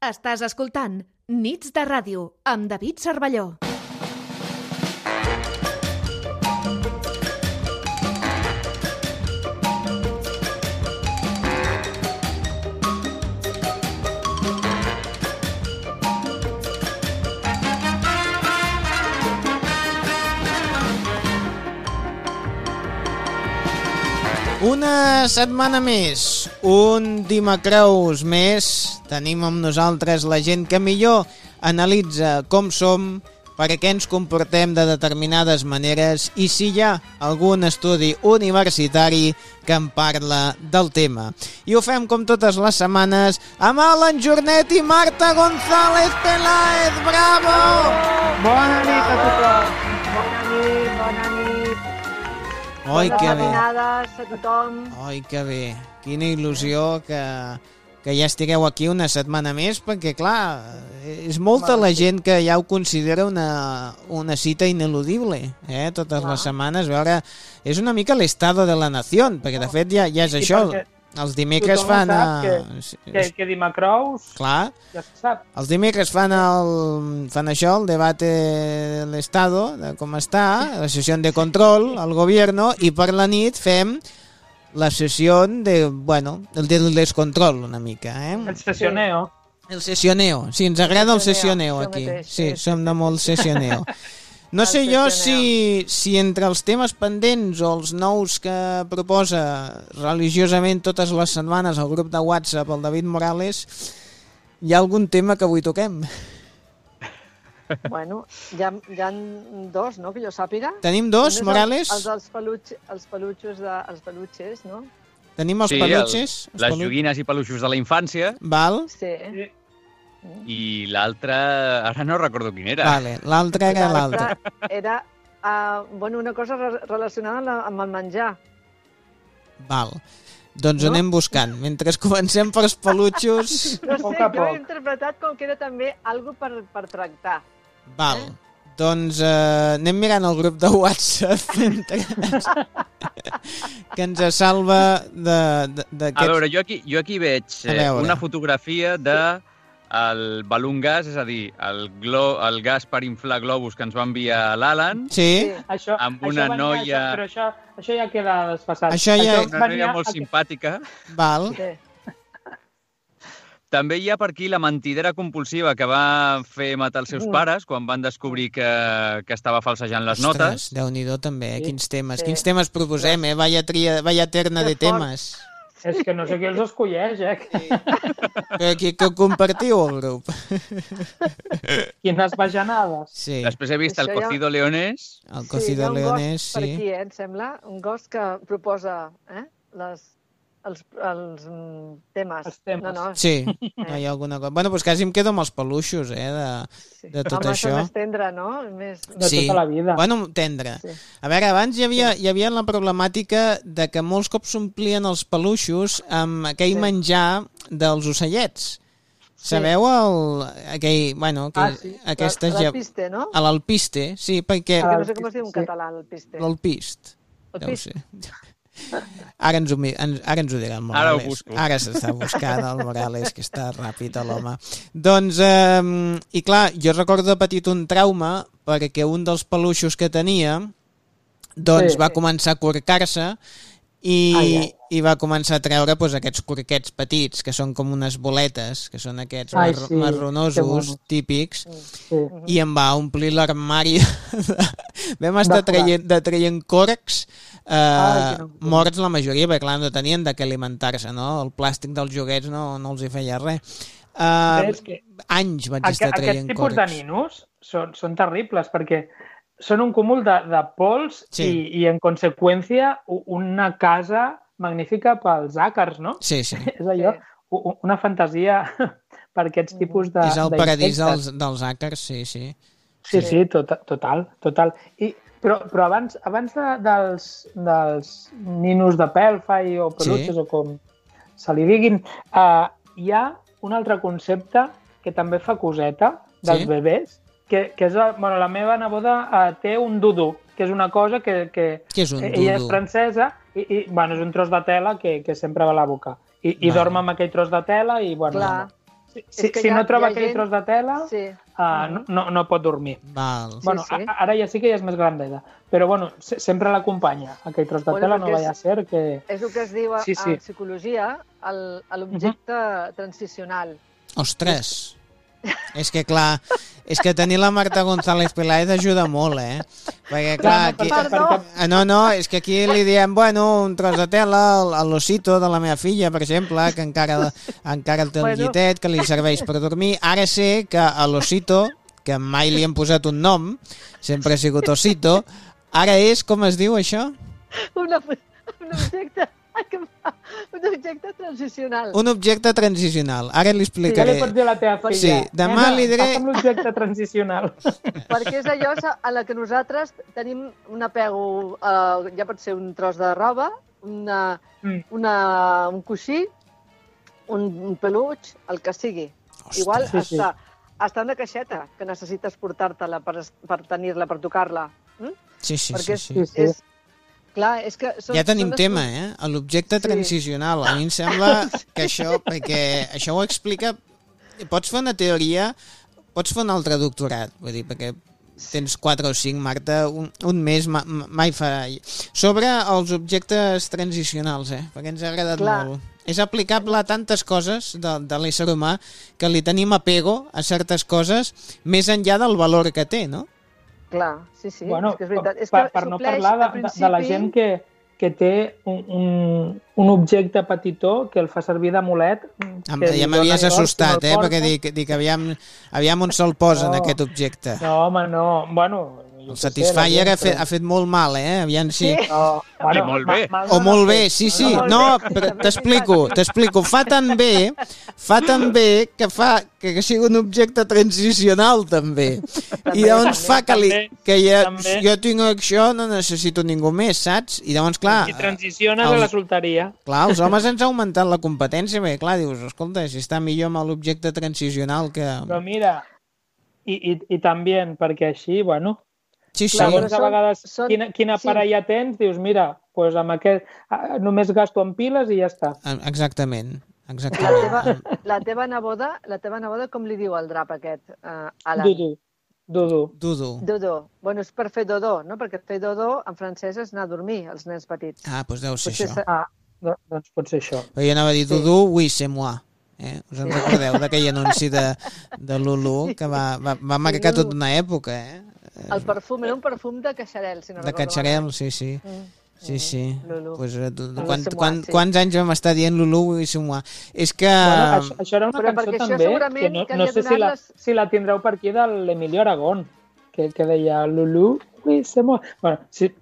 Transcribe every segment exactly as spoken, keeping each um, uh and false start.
Estàs escoltant Nits de Ràdio amb David Cervelló. Una setmana més, un Dimacreus més, tenim amb nosaltres la gent que millor analitza com som, per què ens comportem de determinades maneres i si hi ha algun estudi universitari que en parla del tema. I ho fem com totes les setmanes amb Alan Jornet i Marta González Peláez. Bravo! Bona nit a tothom! Bona nit, bona nit! Oi, que bé. Bones a tothom. Oi, que bé. Quina il·lusió que, que ja estigueu aquí una setmana més, perquè, clar, és molta la gent que ja ho considera una, una cita ineludible, eh? Totes Clar. les setmanes. A veure, és una mica l'estado de la nación, perquè, de fet, ja, ja és I això. perquè Els dimecres tothom fan... sap A... que, que, que Dimacreus Clar. ja se sap. Els dimecres fan, el, fan això, el debate de l'Estado, de com està, la sessió de control al gobierno, i per la nit fem la sessió de, bueno, el del descontrol una mica, eh? El sessioneo. El sessioneo, sí, ens agrada el sessioneo Això aquí. mateix, Sí, sí, som sí, de sí. molt sessioneo. No El sé jo sessioneo. si, si entre els temes pendents o els nous que proposa religiosament totes les setmanes al grup de WhatsApp el David Morales, hi ha algun tema que avui toquem. Bueno, hi ha, hi ha dos, no?, que jo sàpiga. Tenim dos, Un és Morales? Els, els, peluig, els peluixos de, els peluixes, no? Tenim els Sí, peluixes? el, els les pelu- joguines i peluixos de la infància, Val, Sí. i l'altre, ara no recordo quin era. vale. L'altre era l'altre. Era, uh, bueno, una cosa re relacionada amb, la, amb el menjar. Val. Doncs ho No? anem buscant. Mentre comencem pels peluixos... No sé, Poc a jo he poc. interpretat com que era també algo per, per tractar. Val. Doncs eh, anem mirant el grup de WhatsApp mentre que ens salva A d'aquests... veure, jo aquí, jo aquí veig A eh, veure. una fotografia de el balloon gas, és a dir, el, glo, el gas per inflar globus que ens va enviar l'Alan, Sí, Això, Amb això una venia, noia- Això, però això, això ja queda desfasat. Això ja- una noia venia- molt simpàtica. val. Sí. També hi ha per aquí la mentidera compulsiva que va fer matar els seus Mm. pares quan van descobrir que, que estava falsejant les notes. Déu-n'hi-do també, eh? Sí. Quins temes. Sí. Quins temes proposem, eh? Vaya, tria, vaya terna de Que fort. temes. És que no sé qui els escolleix, eh? Però aquí que ho compartiu, el grup. Quines bajanades. Sí, Després he vist el Això ja- cocido leonés. el Sí, hi cocido ha un leonés, gos per sí. aquí, eh, em sembla. Un gos que proposa eh, les, els, els mm, temes. Els temes. No, no, Sí, no hi ha alguna cosa. Bueno, doncs quasi em quedo amb els peluixos, eh, de, sí. de tot Home, això. més tendre, no? Més... De Sí. tota la vida. Bueno, tendre. Sí. A veure, abans hi havia, hi havia la problemàtica de que molts cops s'omplien els peluixos amb aquell Sí. menjar dels ocellets. Sabeu el, aquell, bueno, aquell, Ah, sí. aquestes... La, ja- la piste, no? a l'alpiste, sí, perquè... Que no sé com es diu en Sí. català, el piste. L'alpist. El Deu pist. ser. Ara ens, ho, mi- ens, ara ens ho dirà el Morales. Ara ho busco. Ara s'està buscant el Morales, que està ràpid a l'home. Doncs, eh, i clar, jo recordo de petit un trauma perquè un dels peluixos que tenia doncs Sí. va començar a corcar-se i, Ai, ai. i va començar a treure doncs, aquests corquets petits, que són com unes boletes, que són aquests Ai, mar sí, marronosos, que monos. típics, Sí. i em va omplir l'armari. De... Vam estar De forat. traient, de traient corcs eh, Ai, que no. morts la majoria, perquè clar, no tenien de què alimentar-se, no? El plàstic dels joguets no, no els hi feia res. Uh, És que anys vaig Aqu estar aquests traient tipus corcs. de ninos són, són terribles perquè són un cúmul de, de pols Sí. i, i, en conseqüència, u- una casa magnífica pels àcars, no? Sí, sí. És allò, u- u- una fantasia per aquests tipus de És el paradís d'insectes. dels, dels àcars, sí, sí. Sí, sí, tot, total, total. I, però, però abans, abans de, dels, dels ninos de pelfai o peluixos, Sí. o com se li diguin, uh, hi ha un altre concepte que també fa coseta dels Sí? bebès, que, que és... el- Bueno, la meva neboda uh, té un dudu, que és una cosa que... que Què és un ella és dudu? francesa i, i bueno, és un tros de tela que, que sempre va a la boca. I, i Vale. dorm amb aquell tros de tela i, bueno, Clar. Si, És si, que si hi ha- no troba hi ha aquell gent- tros de tela, Sí. uh, no, no, no pot dormir. Val. Sí, Bueno, sí. a- ara ja sí que ja és més gran d'edat, però bueno, se, sempre l'acompanya, aquell tros de Bueno, tela, no perquè vaya a és- ser que... És el que es diu a, Sí, sí. en psicologia el- a l'objecte transicional. Ostres. És que, clar, és que tenir la Marta González Peláez ajuda molt, eh? Perquè, clar, Clar, no, aquí... perquè- Perdó. Ah, No, no, és que aquí li diem, bueno, un tros de tela a l'ossito de la meva filla, per exemple, que encara, encara el té el Bueno. llitet, que li serveix per dormir. Ara sé que a l'ossito, que mai li hem posat un nom, sempre ha sigut Osito, ara és, com es diu això? Una, un objecte... Ai, que fa- un objecte transicional. Un objecte transicional. Ara li Què li explicaré. pots dir a la teva filla? Sí, demà Nena, li diré- Passa'm l'objecte transicional. Perquè és allò a la que nosaltres tenim un apego, eh, ja pot ser un tros de roba, una, Mm. una, un coixí, un, un peluig, el que sigui. Ostres. Igual Sí, sí. està, està una caixeta que necessites portar-te-la per, per tenir-la, per tocar-la. Mm? Sí, sí, Perquè sí, sí. Sí, sí. És, clar, és que són, Ja tenim són tema, assumptes- eh? L'objecte Sí. transicional. A mi em sembla que això, perquè això ho explica... Pots fer una teoria, pots fer un altre doctorat, vull dir, perquè tens quatre o cinc, Marta, un, un mes ma, ma- mai fa... Sobre els objectes transicionals, eh? Perquè ens ha agradat Clar. molt. És aplicable a tantes coses de, de l'ésser humà que li tenim apego a certes coses més enllà del valor que té, no? Clar, sí, sí, Bueno, és que és veritat. És per, que per no supleix, parlar de, al de, de la principi- gent que, que té un, un, un objecte petitó que el fa servir d'amulet. Em, que li ja m'havies dona sort, assustat, si eh? no el Perquè porta. dic, dic aviam, aviam on se'l posa en No. aquest objecte. No, home, no. Bueno, jo El què sé, Satisfyer la ha, gent, fet, però- ha fet molt mal, eh? Aviam si... Sí. No, bueno, molt bé. ma- mal O no molt n'ha bé, fet. sí, sí. molt No, bé. però També és t'explico, veritat. t'explico. Fa tan bé, fa tan bé que fa que, que sigui un objecte transicional, també. I llavors fa que, li, també, que ja, també. jo tinc això, no necessito ningú més, saps? I llavors, clar, I transiciones els- a la solteria. clar, els homes ens ha augmentat la competència, perquè, clar, dius, escolta, si està millor amb l'objecte transicional que... Però mira, i, i, i també, perquè així, bueno, Sí, sí. Clar, però segons a són- vegades són- quina, quina sí. parella tens, dius, mira, pues amb aquest, ah, només gasto en piles i ja està. Exactament. La Exactament. teva, la teva neboda, la teva neboda, com li diu el drap aquest, uh, Alan? Dudu, Dudu. Dudu. Dodó. Bueno, és per fer dodó, no? Perquè fer dodó en francès és anar a dormir, els nens petits. Ah, doncs deu ser Potser això. se- Ah, do- doncs pot ser això. Però jo anava a dir Sí. Dudu, oui, c'est moi. Eh? Us en recordeu d'aquell anunci de, de Lulu que va, va, va marcar Lulu. tota una època, eh? El perfum era un perfum de Catxarel, si no De recordo Catxarel, sí, sí. malament. Sí, sí. Lulu. Pues, eh, tu- Lulu quan, c'est moi, quan, sí. quants anys vam estar dient Lulu, oui, c'est moi? És que... Bueno, això, això era una Però cançó perquè això també, segurament que no, que no li ha sé si donat la, les- si la tindreu per aquí de l'Emilio Aragón, que, que deia Lulu, oui, c'est moi. Bueno, sí,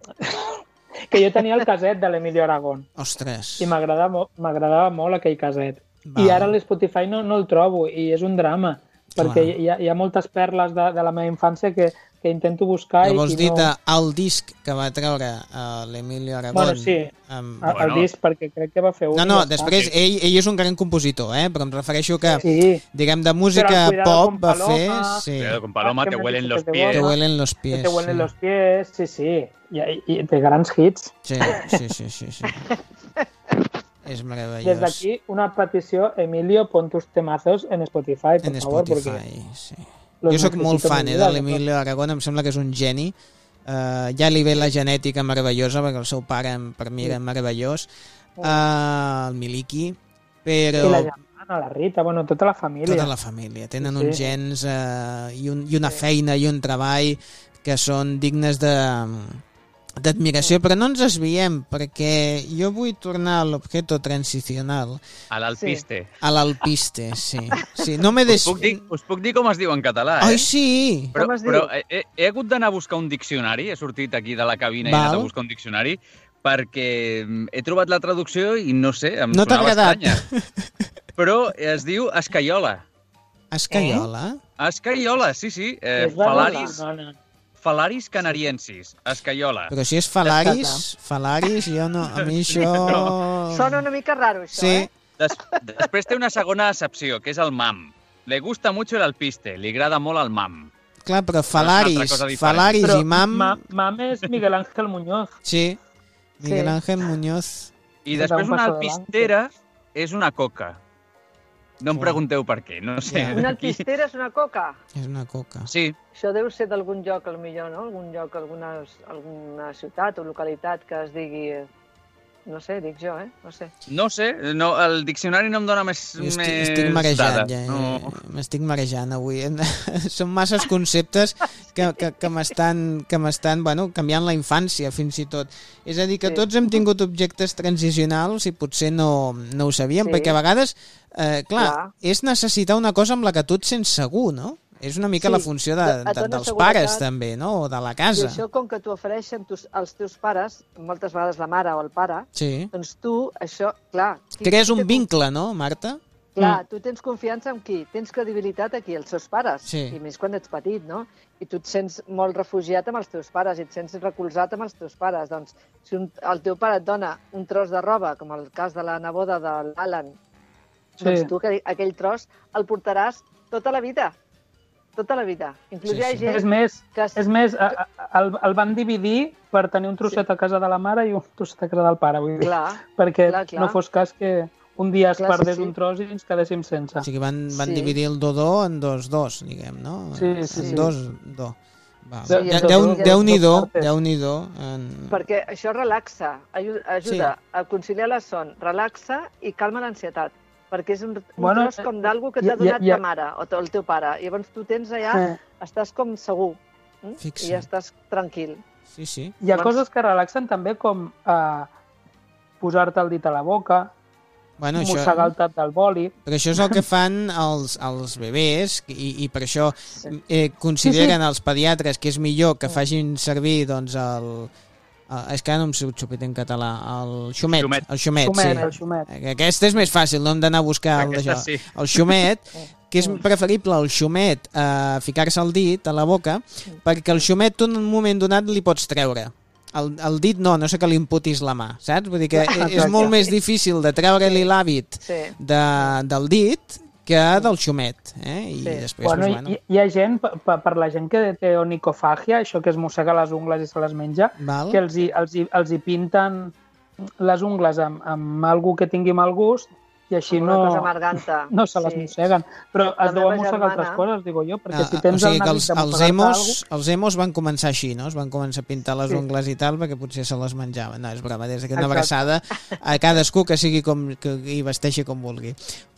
que jo tenia el caset de l'Emilio Aragón Ostres. i m'agradava mo- m'agradava molt aquell caset. Val. I ara a l'Spotify no, no el trobo i és un drama, perquè Clar. hi ha, hi ha moltes perles de, de la meva infància que, que intento buscar Però i, vols i dir no... de, el disc que va treure uh, l'Emilio Aragón? Bueno, sí, Amb... a- el Bueno. disc, perquè crec que va fer un... No, i no, ja està. després ell, ell és un gran compositor, eh? Però em refereixo que, Sí, diguem, de música Però el Cuidado pop con va Paloma, fer... Sí, Cuidado con Paloma, Ah, te que me huelen dice los que te pies. te huele. huelen los que pies. te huelen sí. los pies, sí, sí, i, i, i té grans hits. Sí, sí, sí, sí, sí. És meravellós. Des d'aquí, una petició, Emilio, pon tus temazos en Spotify, por En favor, Spotify, porque sí. los Jo sóc molt necesito fan en mi eh, vida, de l'Emilio Aragón, em sembla que és un geni. Uh, ja li ve la genètica meravellosa, perquè el seu pare em- per mi era meravellós. Uh, el Miliki, però I la germana, la Rita, bueno, tota la família. tota la família. Tenen Sí, uns sí. gens uh, i, un, i una feina i un treball que són dignes de d'admiració, però no ens desviem, perquè jo vull tornar a l'objeto transicional, A l'alpiste. a l'alpiste, sí. sí. No m'he Us, des... puc dir, us puc dir com es diu en català, eh? Ai, sí! Però, Com es diu? però he, he- he hagut d'anar a buscar un diccionari, he sortit aquí de la cabina i he Val. anat a buscar un diccionari, perquè mm, he trobat la traducció i no sé, em No t'ha sonava agradat? estranya. Però es diu escaiola. Escaiola? Escaiola, sí, sí. Eh, És verdad, Falaris, no, no. Falaris canariensis. Escaiola. Però si és Falaris, Falaris, jo no... A mi això... Sona una mica raro, això, Sí, eh? Des, després té una segona accepció, que és el mam. Le gusta mucho el alpiste, li agrada molt el mam. clar, però una Falaris, altra cosa diferent. Falaris Però i Mam... Ma, Mam és Miguel Ángel Muñoz. Sí, Miguel Sí. Ángel Muñoz. I Ens després da un una paso alpistera és una coca. No em pregunteu per què, no sé. Ja. Una Aquí- alpistera és una coca. És una coca. Sí, Això deu ser d'algun lloc, potser, no? Algun lloc, alguna, alguna ciutat o localitat que es digui... No sé, dic jo, eh? No sé. no sé, no, el diccionari no em dona més, Jo estic, més estic marejant, dades. ja. No. No. M'estic marejant avui. Són masses conceptes que, que, que m'estan, que m'estan bueno, canviant la infància, fins i tot. És a dir, que Sí. tots hem tingut objectes transicionals i potser no, no ho sabíem, Sí. perquè a vegades, eh, clar, Clar. és necessitar una cosa amb la que tu et sents segur, no? És una mica Sí. la funció de, Et de, dona dels seguretat. pares, també, no? O de la I casa. això, com que t'ho ofereixen tus, els teus pares, moltes vegades la mare o el pare, Sí. doncs tu, això, clar... qui- Crees qui un té vincle, no, Marta? Clar, tu tens confiança en qui? Tens credibilitat aquí, els seus pares. Sí. I més quan ets petit, no? I tu et sents molt refugiat amb els teus pares i et sents recolzat amb els teus pares. Doncs, si un, el teu pare et dona un tros de roba, com el cas de la neboda de l'Alan, Sí. doncs tu aquell, aquell tros el portaràs tota la vida. Tota la vida. Inclús Sí, hi ha sí. gent És més, que... es- és més a- a- el, el van dividir per tenir un trosset a casa de la mare i un trosset a casa del pare, vull dir, Clar, perquè clar, clar. no fos cas que un dia es Clar, sí, perdés sí. un tros i ens quedéssim sense. O sigui, van, van Sí. dividir el do-do en dos-dos, diguem, no? Sí, sí, En sí. dos-do. Va. Sí, Ja, en Déu- dos- Déu-n'hi-do, dos partes. Déu-n'hi-do. En... perquè això relaxa, ajuda, ajuda a conciliar la son, relaxa i calma l'ansietat, perquè és un, un Bueno, tros com d'algú que ja- t'ha donat ja- ja- ta mare o t- el teu pare. Llavors tu tens allà, Eh, estàs com segur, mm? Fixa't. i ja estàs tranquil. Sí, sí. Hi ha Doncs- coses que relaxen també com eh, posar-te el dit a la boca, Bueno, això, mossegar el tap del boli. però això és el que fan els, els bebès i, i per això eh, consideren els pediatres que és millor que facin servir doncs, el, el... És que ara no em surt xupit en català. El xumet. Xumet. El xumet, Xumet, sí. el xumet. Aquest és més fàcil, no hem d'anar a buscar el Aquesta d'això. sí. El xumet, que és preferible el xumet a ficar-se el dit a la boca, perquè el xumet tu en un moment donat li pots treure. El, el dit no, no sé que li imputis la mà, saps? Vull dir que és molt més difícil de treure-li l'hàbit Sí. de, del dit que del xumet. Eh? I Sí. després, Bueno, doncs, hi, bueno, hi ha gent, per, per la gent que té onicofàgia, això que es mossega les ungles i se les menja, val? que els hi, els hi, els hi pinten les ungles amb, amb algú que tingui mal gust i així Com una no, cosa amarganta. no se les Sí. mosseguen. Però es La deuen meva mossegar germana- altres coses, digo jo, perquè Ah, si tens o sigui el que nàvit els, de els, mossegar-te emos, alguna els emos van començar així, no? Es van començar a pintar les Sí. ungles i tal perquè potser se les menjaven. No, és broma, des que una Exacte. abraçada a cadascú que sigui com que hi vesteixi com vulgui.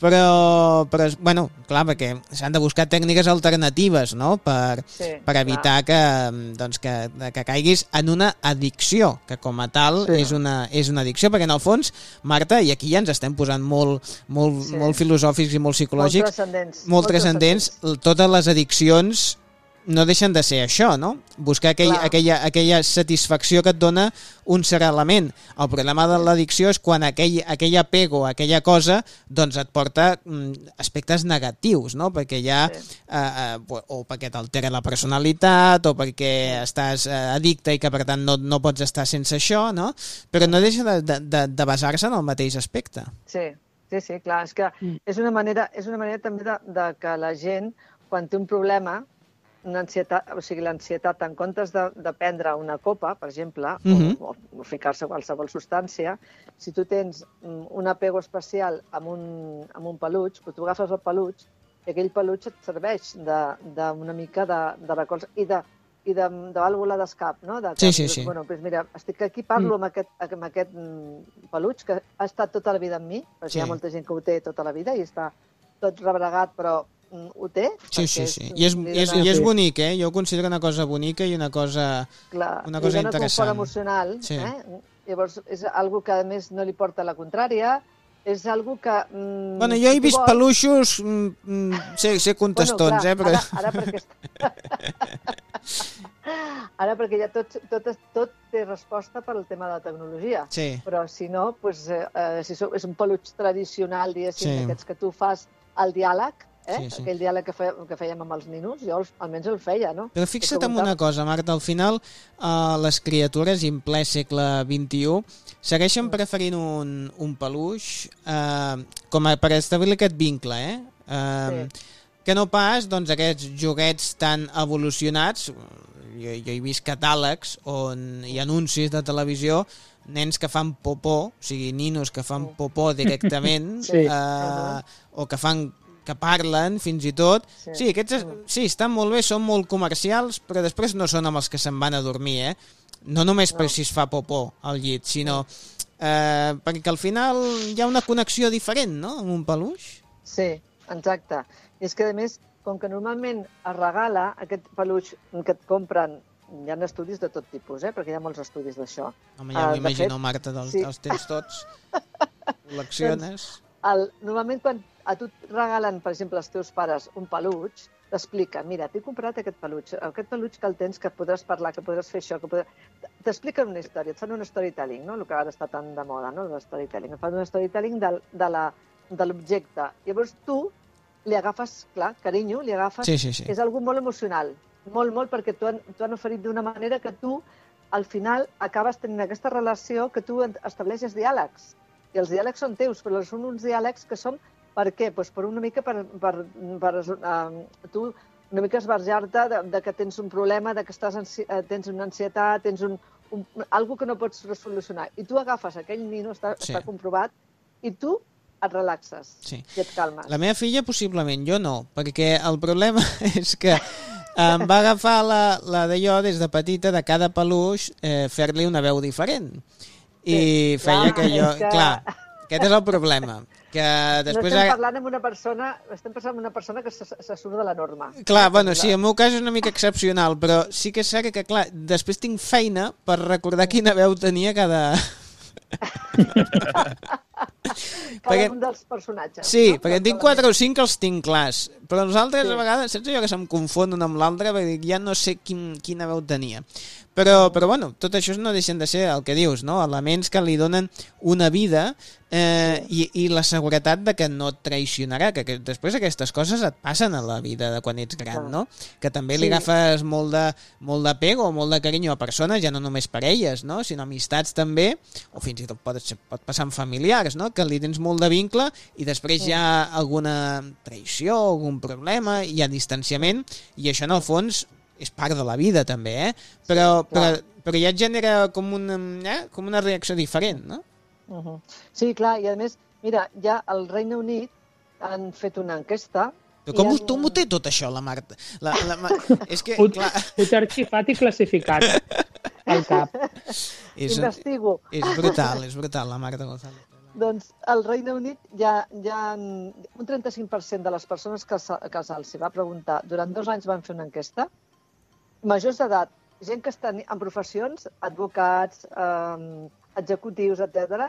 Però, però bueno, clar, perquè s'han de buscar tècniques alternatives, no? Per, Sí, per evitar que, doncs, que, que caiguis en una addicció, que com a tal Sí. és, una, és una addicció, perquè en el fons, Marta, i aquí ja ens estem posant molt, molt, Sí. molt filosòfics i molt Molt psicològics, transcendents. molt transcendents, totes les addiccions no deixen de ser això, no? Buscar aquell, Clar. aquella, aquella satisfacció que et dona un cert element. El problema de l'addicció és quan aquell, aquell apego, aquella cosa, doncs et porta mm, aspectes negatius, no? Perquè ja, Sí. eh, eh, o perquè t'altera la personalitat, o perquè estàs eh, addicte i que per tant no, no pots estar sense això, no? Però no deixa de, de, de, de basar-se en el mateix aspecte. Sí, sí, sí, clar. És que Mm. és una manera, és una manera també de, de que la gent, quan té un problema, una ansietat, o sigui, l'ansietat, en comptes de, de prendre una copa, per exemple, Mhm. o, o ficar-se qualsevol substància, si tu tens mm, un apego especial amb un, amb un peluig, però tu agafes el peluig i aquell peluig et serveix d'una mica de, de recolza i de, i de, de vàlvula d'escap, no? De, que Sí, sí, dius, sí. Bueno, doncs mira, estic aquí, parlo amb aquest, amb aquest mm, peluig que ha estat tota la vida amb mi, perquè Sí. hi ha molta gent que ho té tota la vida i està tot rebregat, però mm, ho té. Sí, perquè sí, sí. I és, li i és, dona- i és bonic, eh? Jo ho considero una cosa bonica i una cosa... Clar, una cosa li dona interessant. confort emocional. Sí. Eh? Llavors, és algo que a més no li porta la contrària, és algo que... Mm, Bueno, jo he si tu vist vols- peluixos, mm, mm, sé, sé contestons, bueno, clar, eh? Però... Ara, ara perquè... ara perquè ja tot, tot, tot té resposta per al tema de la tecnologia. Sí, Però si no, doncs, eh, eh, si so- és un peluig tradicional, diguéssim, Sí. d'aquests que tu fas el diàleg, eh? Sí, sí. aquell diàleg que, fe, que fèiem amb els ninos, jo els- almenys el feia, no? però fixa't en una cosa, Marta, al final uh, les criatures, i en ple segle vint-i-u, segueixen preferint un, un peluix uh, com a, per establir aquest vincle, eh? Uh, Sí. Que no pas doncs, aquests joguets tan evolucionats, jo, jo he vist catàlegs on hi ha anuncis de televisió, nens que fan popó, o sigui, ninos que fan popó directament, Sí. eh, o que fan que parlen, fins i tot. Sí, sí, aquests, sí, estan molt bé, són molt comercials, però després no són amb els que se'n van a dormir, eh? No només no. per si es fa popó al llit, sinó eh, perquè al final hi ha una connexió diferent, no?, amb un peluix. Sí, exacte. I és que, a més, com que normalment es regala aquest peluix que et compren, hi ha estudis de tot tipus, eh? Perquè hi ha molts estudis d'això. Home, ja Uh, m'imagino, fet, Marta, dels, sí. els tens tots. Col·lecciones. El, normalment, quan a tu et regalen, per exemple, els teus pares un peluig, t'expliquen, mira, t'he comprat aquest peluig, aquest peluig que el tens, que podràs parlar, que podràs fer això, que podràs... T'expliquen una història, et fan un storytelling, no?, el que ara està tan de moda, no?, el storytelling. Et fan un storytelling de, de la, de l'objecte. Llavors tu li agafes, clar, carinyo, li agafes... Sí, sí, sí. És algú molt emocional, molt, molt, perquè t'ho han, t'ho han oferit d'una manera que tu, al final, acabes tenint aquesta relació que tu estableixes diàlegs. I els diàlegs són teus, però són uns diàlegs que són... Per què? Pues per una mica per, per, per uh, tu una mica esbarjar-te de, de que tens un problema, de que estàs ansi tens una ansietat, tens un, un, algo que no pots resolucionar. I tu agafes aquell nino, està, sí. està comprovat, i tu et relaxes sí. i et calmes. La meva filla possiblement, jo no, perquè el problema és que em va agafar la, la d'allò des de petita, de cada peluix, eh, fer-li una veu diferent. I sí, feia clar, que jo... Que... Clar, aquest és el problema. Que després... No estem parlant amb una persona, estem parlant amb una persona que se, se surt de la norma. Clar, bueno, sí, el meu cas és una mica excepcional, però sí que és cert que, clar, després tinc feina per recordar quina veu tenia cada... cada perquè... un dels personatges. Sí, no? perquè en tinc quatre o cinc que els tinc clars, però els altres sí. a vegades, saps allò que se'm confon un amb l'altre, perquè ja no sé quin, quina veu tenia. Però, però bueno, tot això no deixen de ser el que dius, no? Elements que li donen una vida eh, i, i la seguretat de que no et traicionarà, que, que després aquestes coses et passen a la vida de quan ets gran, no? Que també li agafes molt de, molt d'apego o molt de carinyo a persones, ja no només parelles, no? Sinó amistats també, o fins i tot pot, pot passar amb familiars, no? Que li tens molt de vincle i després hi ha alguna traïció, algun problema, hi ha distanciament, i això en el fons és part de la vida també, eh? Però, sí, però, però ja et genera com una, eh? com una reacció diferent, no? Uh -huh. Sí, clar, i a més, mira, ja al Regne Unit han fet una enquesta... Però com, han... ho, com ho té tot això, la Marta? La, la, la, és que, ho, clar... ho té arxifat i classificat al cap. És, Investigo. És brutal, és brutal, la Marta González. Doncs al Regne Unit ja, ja un trenta-cinc per cent de les persones que, que se'ls va preguntar durant dos anys van fer una enquesta, majors d'edat, gent que estan en professions, advocats, eh, executius, etcètera,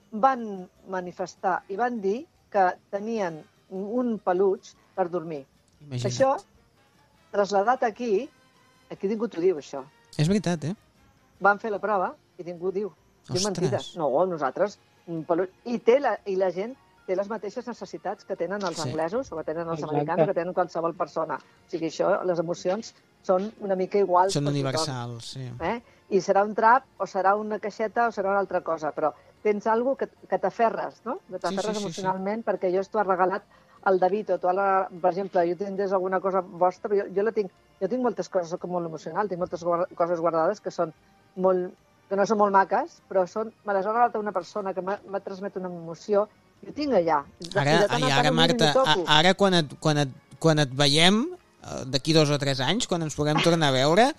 van manifestar i van dir que tenien un peluig per dormir. Imagina't. Això, traslladat aquí, aquí ningú t'ho diu, això. És veritat, eh? Van fer la prova i ningú diu. Diu Ostres. mentides. No, nosaltres... Un peluig. I, té la, I la gent té les mateixes necessitats que tenen els Sí. anglesos o que tenen els Exacte. americans o que tenen qualsevol persona. O sigui, això, les emocions són una mica iguals. Són per tothom. universals, sí. Eh? I serà un trap, o serà una caixeta, o serà una altra cosa, però tens alguna cosa que, que t'aferres, no? Que t'aferres Sí, sí, sí, emocionalment, sí. perquè jo t'ho ha regalat el David, o tu, la, per exemple, jo tindràs alguna cosa vostra, però jo, jo la tinc, jo tinc moltes coses, soc molt emocional, tinc moltes guarda, coses guardades que són molt, que no són molt maques, però són, me les ha regalat una persona que m'ha transmet una emoció, i ho tinc allà. Ara, i ara Marta, a, ara quan et, quan et, quan et veiem, d'aquí dos o tres anys, quan ens puguem tornar a veure,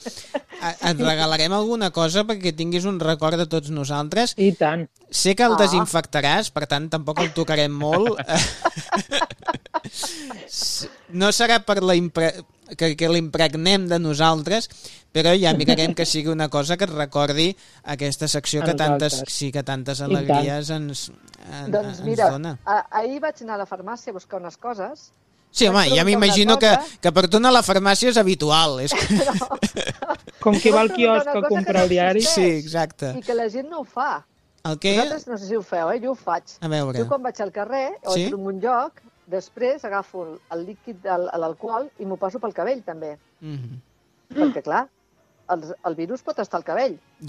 et regalarem alguna cosa perquè tinguis un record de tots nosaltres. I tant. Sé que el Ah. desinfectaràs, per tant, tampoc el tocarem molt. No serà per la impre... que, que l'impregnem de nosaltres, però ja mirarem que sigui una cosa que et recordi aquesta secció que tantes, sí, que tantes alegries ens, en, doncs ens mira, dona. a, ahir vaig anar a la farmàcia a buscar unes coses. Sí, home, ja m'imagino que, que per tu anar a la farmàcia és habitual. És que... No. Com qui va al quiosc a comprar el diari. Sí, exacte. I que la gent no ho fa. El que... Vosaltres no sé si ho feu, eh? Jo ho faig. A veure. Jo quan vaig al carrer o Sí? entro en un lloc, després agafo el, el líquid, el- l'alcohol, i m'ho passo pel cabell, també. Mm -hmm. Perquè, clar, el, el virus pot estar al cabell. Ja.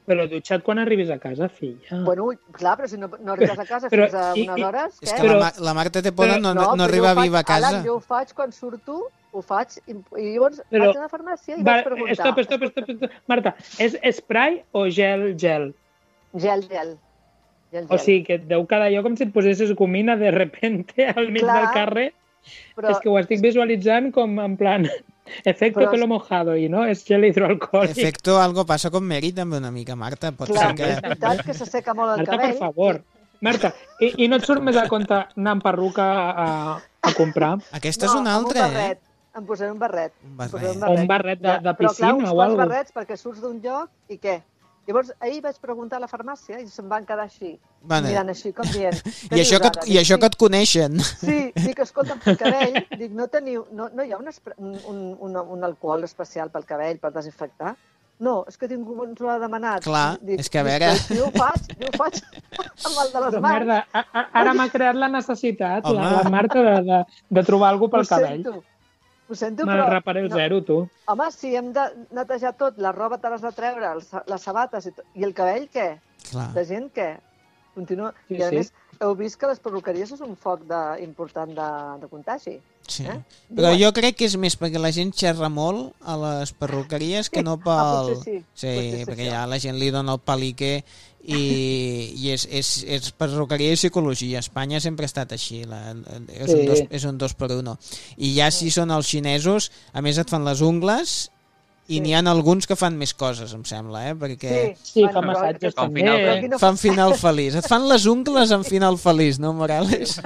Però dutxa't quan arribis a casa, filla. Bueno, clar, però si no, no arribes a casa Però, fins a i- unes i- hores, És què? que Però- la, Ma- la Marta té por de no, no, no però arribar jo ho faig- viva a casa. Alan, jo ho faig quan surto, ho faig, i, i llavors Però- vaig a la farmàcia i Va, vaig preguntar. stop, stop, stop, stop. Marta, és spray o gel, gel? Gel, gel. gel, O gel. sigui, que et deu quedar allò com si et posessis gomina de repente al mig Clar, del carrer. però, És que ho estic visualitzant com en plan efecto Però- pelo mojado i no? És gel hidroalcohòlic. Efecto, algo passa con Mary també una mica, Marta. Pot clar, ser que... és veritat que s'asseca molt el Marta, cabell. per favor. Marta, i, i no et surt més a compte anar amb perruca a, a comprar? Aquesta és una amb altra, un barret. Em posaré un barret. Un Em posaré barret. O un barret de, de Però clar, piscina uns o quants alguna barrets perquè surts d'un lloc i què? Llavors, ahir vaig preguntar a la farmàcia i se'm van quedar així, Vale. mirant així, com dient... I això, que, et- I això que et coneixen. Sí, dic, escolta'm, el cabell, dic, no teniu, no, no hi ha un, espre- un, un, un alcohol especial pel cabell per desinfectar? No, és que ningú ens ho ha demanat. Clar, dic, és que a veure- dic, Jo ho faig, jo ho faig amb el de les Però, mans. merda, a, a, ara m'ha creat la necessitat, la, Home. la Marta, de, de, de trobar alguna pel Ho cabell. sento, ho sento, Me però... reparé el zero, tu. Home, si hem de netejar tot, la roba te l'has de treure, els, les sabates i, tot, i el cabell, què? Clar. La gent, què? Continua... Sí, I a sí. més, heu vist que les perruqueries és un foc de, important de, de contagi. Sí. Eh? Però jo crec que és més perquè la gent xerra molt a les perruqueries que no pel... Ah, potser sí. Sí, Potser sí, perquè això. ja la gent li dona el palique i, i és, és, és perruqueria i psicologia. A Espanya sempre ha estat així. La, és, Sí. un dos, és un dos per uno. I ja si són els xinesos, a més et fan les ungles i Sí. n'hi ha alguns que fan més coses, em sembla, eh? Perquè Sí, Bueno, fa però massatges aquest- Com també. final Però aquí no fan final feliç. Et fan les ungles en final feliç, no, Morales?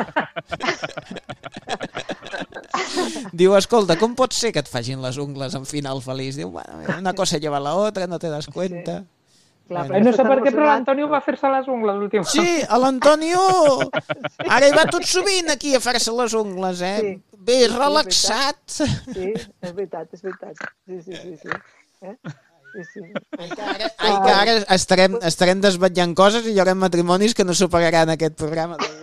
Diu, escolta, com pot ser que et facin les ungles en final feliç? Diu, bueno, una cosa lleva la otra, no te das cuenta. Clar, Bueno. Ai, no sé està per què, però emocionat. l'Antonio va fer-se les ungles l'últim cop. Sí, a l'Antonio! Ara hi va tot sovint aquí a fer-se les ungles, eh? Sí. Bé, és relaxat. Sí, és veritat, és veritat. Sí, sí, sí. sí. Eh? Sí, sí. Ai, que ara, ai, que ara estarem, estarem desvetllant coses i hi haurà matrimonis que no superaran aquest programa d'avui.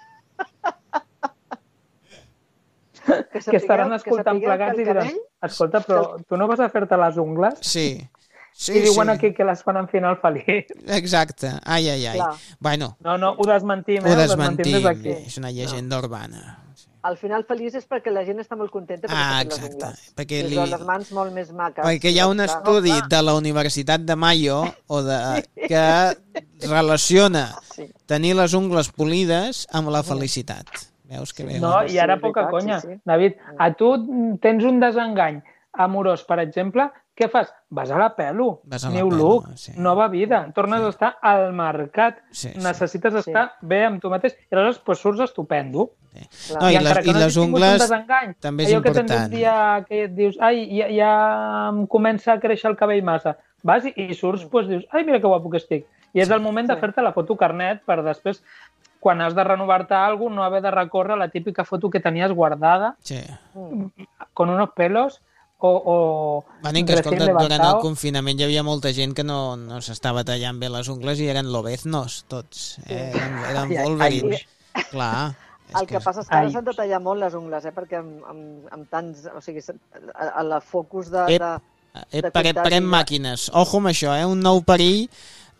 Que, Que estaran sapigueu- escoltant sapigueu que plegats el i diran, cabell- escolta, però tu no vas a fer-te les ungles? Sí. Sí, I diuen sí. aquí que les fan en final feliç. Exacte. Ai, ai, ai. Clar. Bueno, No, no, ho desmentim, eh? ho Ho desmentim desmentim. des d'aquí. És una llegenda urbana. Al final feliç és perquè la gent està molt contenta perquè Ah, s'ha fet les exacte. ungles. Perquè, I li... les mans molt més maques. perquè hi ha un Clar. estudi de la Universitat de Mayo o de... que relaciona Sí. tenir les ungles polides amb la felicitat. Veus que bé? No, Sí, i ara és poca veritat, conya. sí, sí. David, a tu tens un desengany amorós, per exemple, què fas? Vas a la pelo, Vas a la new pelo, look, sí. nova vida, tornes Sí. a estar al mercat, Sí, sí. necessites Sí. estar bé amb tu mateix, i aleshores pues, surts estupendo. Clar. No, i encara les, que i no les hagis tingut ungles un desengany, també és allò que tens important. un dia que et dius, ai, ja, ja em comença a créixer el cabell massa, vas i, i surts, pues, dius, ai, mira que guapo que estic. I és Sí. el moment de Sí. fer-te la foto carnet per després, quan has de renovar-te alguna cosa, no haver de recórrer la típica foto que tenies guardada Sí. Mm. con unos pelos o, o Bueno, i que, recién escolta, durant el levantado. confinament hi havia molta gent que no, no s'estava tallant bé les ungles i eren lobeznos, tots. Eh? Eren, eren Ai, ai, Wolverines. Clar. És El que passa és que ara Ai. s'han de tallar molt les ungles, eh? Perquè amb, amb, amb tants... O sigui, a, a la focus de... Ep. de Eh, de pare, contagi parem de- màquines. Ojo amb això, eh? Un nou perill.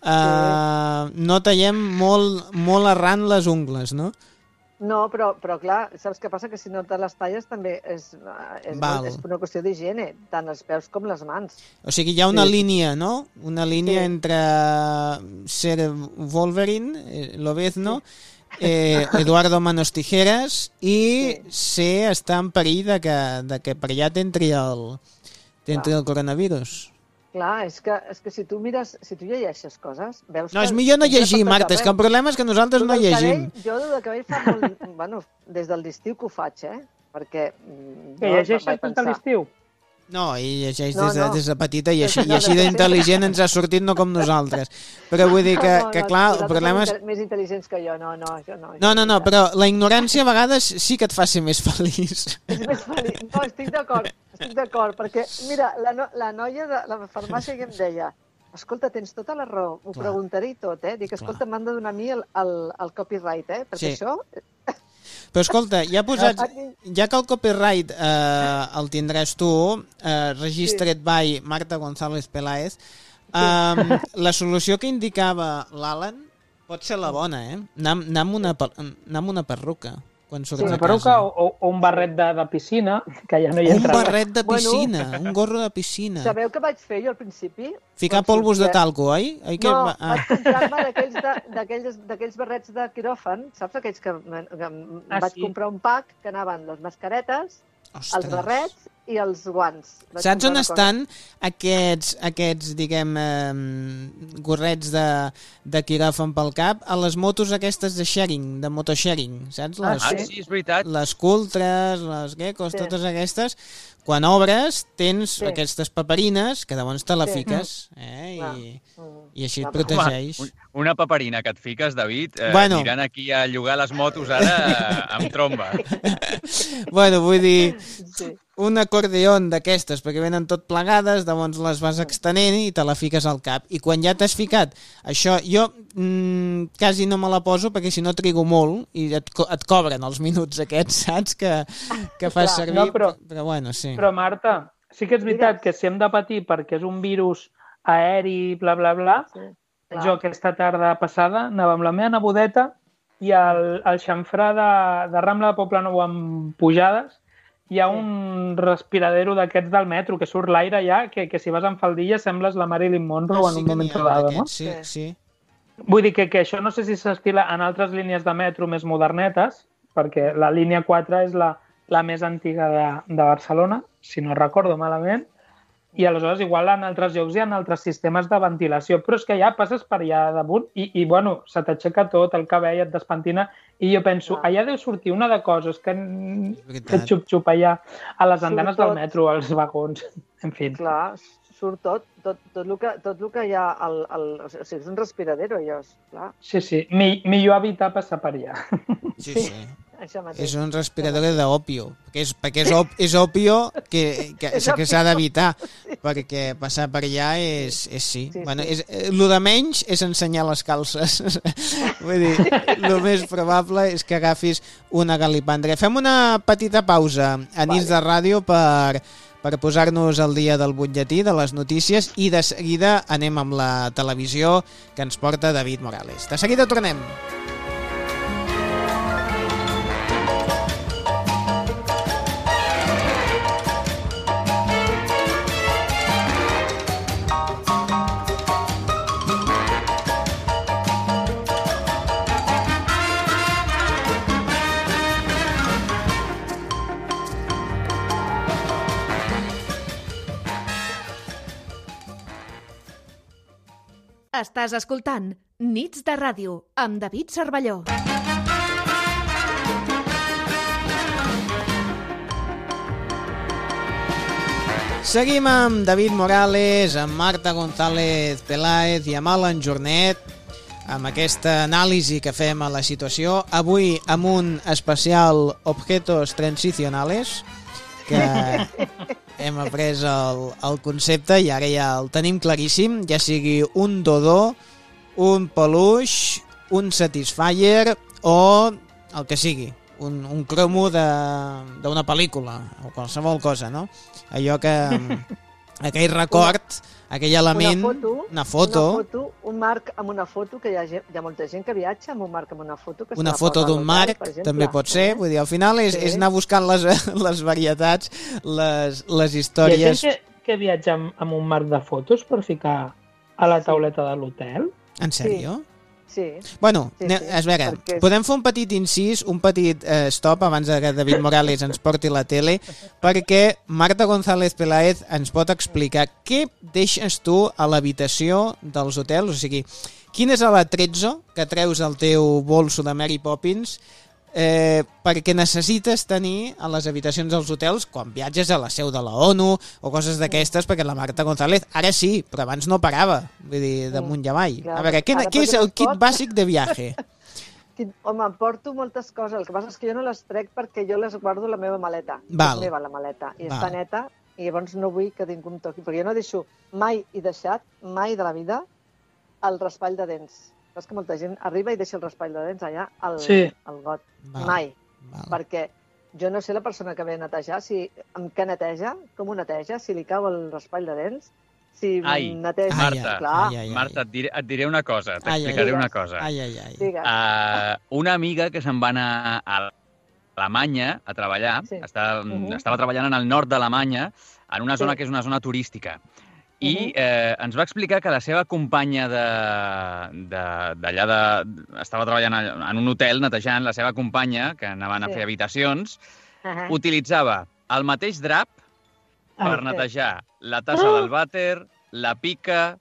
Uh, no tallem molt, molt arran les ungles, no? No, però, però clar, saps què passa? Que si no te les talles també és, és, Val. és una qüestió d'higiene, tant els peus com les mans. O sigui, hi ha una Sí. línia, no? Una línia Sí. entre ser Wolverine, eh, Lobezno, eh, Eduardo Manos Tijeras i Sí. ser estar en perill de que, de que per allà t'entri el, t'entri el coronavirus. Clar, és que, és que si tu mires, si tu llegeixes coses, veus No, que... és millor no sempre llegir, per tot Marta, és que el arreu. problema és que nosaltres Tu no del llegim. Cabell, jo de cabell fa molt... bueno, des del l'estiu que ho faig, eh? Perquè mm, Que jo llegeixes vaig tot pensar, l'estiu? No, i llegeix No, des, de, no. des de petita i així, i No, així no, d'intel·ligent ens ha sortit, no com nosaltres. Però vull dir que, no, que no, clar, el vosaltres problema sou és... inte- més intel·ligents que jo, no, no, jo no. No, jo no, no, veritat. però la ignorància a vegades sí que et fa ser més feliç. És més feliç. No, estic d'acord, estic d'acord, perquè, mira, la, no, la noia de la farmàcia que em deia, escolta, tens tota la raó, ho Clar. preguntaré i tot, eh? Dic, escolta, m'han de donar a mi el, el, el copyright, eh? Perquè Sí. això... Però escolta, ja posats, Aquí- ja que el copyright eh, el tindràs tu, eh, registered by Marta González Peláez, Um, la solució que indicava l'Alan pot ser la bona, eh? Anar, anar, amb, una, per- anar amb una perruca quan surts Una de peruca casa. o, o un barret de, de piscina, que ja no hi Un entra. barret de Bueno. piscina, un gorro de piscina. Sabeu què vaig fer jo al principi? Ficar Quan polvos de sortia- talco, oi? oi que... No, va- ah. vaig comprar-me d'aquells de- d'aquells d'aquells barrets de quiròfan, saps? Aquells que, que Ah, vaig sí. comprar un pack que anaven les mascaretes, Ostres. els barrets i els guants. Vaig Saps comprar on una cosa. estan aquests, aquests diguem, eh, gorrets de, de quiròfan pel cap? A les motos aquestes de sharing, de motosharing, saps? Ah, Les, Ah, sí. sí, és veritat. les cultres, les geckos, Sí. totes aquestes, quan obres tens Sí. aquestes paperines que llavors te la Sí. fiques, eh? Clar. I, Mm. i així et Home, protegeix. Un- Una paperina que et fiques, David, eh, Bueno. aniran aquí a llogar les motos ara eh, amb tromba. Bueno, vull dir, Sí. un acordeon d'aquestes, perquè venen tot plegades, llavors les vas extenent i te la fiques al cap. I quan ja t'has ficat, això, jo mm, quasi no me la poso perquè si no trigo molt i et, co et cobren els minuts aquests, saps? Que, que fas Clar. servir, No, però- però bueno, sí. Però, Marta, sí que és veritat Digues. que si hem de patir perquè és un virus aeri, bla, bla, bla, Sí. Clar. jo aquesta tarda passada anava amb la meva nebodeta i al, al xamfrà de, de Rambla de Poblenou amb pujades hi ha Sí. un respiradero d'aquests del metro que surt l'aire ja, que, que si vas amb faldilla sembles la Marilyn Monroe Ah, en sí un que moment n'hi ha dado, no? d'aquests, Sí, sí. Vull dir que, que això no sé si s'estila en altres línies de metro més modernetes, perquè la línia quatre és la, la més antiga de, de Barcelona, si no recordo malament, i aleshores igual en altres llocs hi ha altres sistemes de ventilació, però és que ja passes per allà damunt i, i bueno, se t'aixeca tot, el cabell et despentina, i jo penso, Clar. allà deu sortir una de coses que, veritat. que xup-xup allà a les Surt andanes del tot. metro, als vagons, en fi. Clar, surt tot, tot, tot, el que, tot el que hi ha al... al o sigui, és un respiradero, allò, és clar. Sí, sí, Mi, millor evitar passar per allà. Sí, sí. Això mateix. És un respirador d'òpio, perquè és, perquè és, op, és òpio que, que, És que s'ha òpio. d'evitar, perquè passar per allà és, és sí. Sí, Bueno, sí. és, eh, lo de menys és ensenyar les calces. Vull dir, el més probable és que agafis una galipandra. Fem una petita pausa a Nits de Ràdio per, per posar-nos al dia del butlletí, de les notícies, i de seguida anem amb la televisió que ens porta David Morales. De seguida tornem. Estàs escoltant Nits de Ràdio amb David Cervelló. Seguim amb David Morales, amb Marta González Peláez i amb Alan Jornet, amb aquesta anàlisi que fem a la situació. Avui amb un especial Objetos Transicionales, que hem après el, el concepte i ara ja el tenim claríssim, ja sigui un dodó, un peluix, un Satisfyer o el que sigui, un, un cromo d'una pel·lícula o qualsevol cosa, no? Allò que... aquell record, aquell element... Una foto, una foto, una foto, un marc amb una foto, que hi ha, gent, hi ha molta gent que viatja amb un marc amb una foto. Que se una la foto posa a d'un l'hotel, marc, per exemple. també pot ser. Eh? Vull dir, al final és, Sí. és anar buscant les, les varietats, les, les Hi ha històries... gent que, que viatja amb, amb un marc de fotos per ficar a la tauleta de l'hotel? En sèrio? Sí. Bueno, Sí, ne- sí, a veure, perquè és- podem fer un petit incís, un petit eh, stop abans de que David Morales ens porti la tele, perquè Marta González Peláez ens pot explicar què deixes tu a l'habitació dels hotels, o sigui, quin és l'atrezzo que treus al teu bolso de Mary Poppins eh, perquè necessites tenir a les habitacions dels hotels quan viatges a la seu de la ONU o coses d'aquestes, perquè la Marta González ara sí, però abans no parava, vull dir, d'amunt i avall. Clar, A veure, què, ara què és potser el no kit pot. bàsic de viatge? Home, em porto moltes coses. El que passa és que jo no les trec perquè jo les guardo a la meva maleta. Val. És meva la maleta. I Val. està neta i llavors no vull que ningú em toqui. Perquè jo no deixo mai he deixat, mai de la vida, el raspall de dents. Saps que molta gent arriba i deixa el raspall de dents allà al, Sí. al got. Val. Mai. Val. Perquè jo no sé la persona que ve a netejar, si, amb què neteja, com ho neteja, si li cau el raspall de dents, si Ai, netejo... Marta, clar. ai, ai. Marta, et diré, et diré una cosa, Ai, t'explicaré ai. una cosa. Ai, ai, ai. Digues. Uh, una amiga que se'n va anar a Alemanya a treballar, Sí. està, Mhm. estava treballant en el nord d'Alemanya, en una zona Sí. que és una zona turística. I Mhm. eh, ens va explicar que la seva companya de- de- d'allà, de, de, estava treballant en un hotel netejant, la seva companya, que anaven a Sí. fer habitacions, Ahà. utilitzava el mateix drap Ah, per sí. netejar la tassa Ah! del vàter, la pica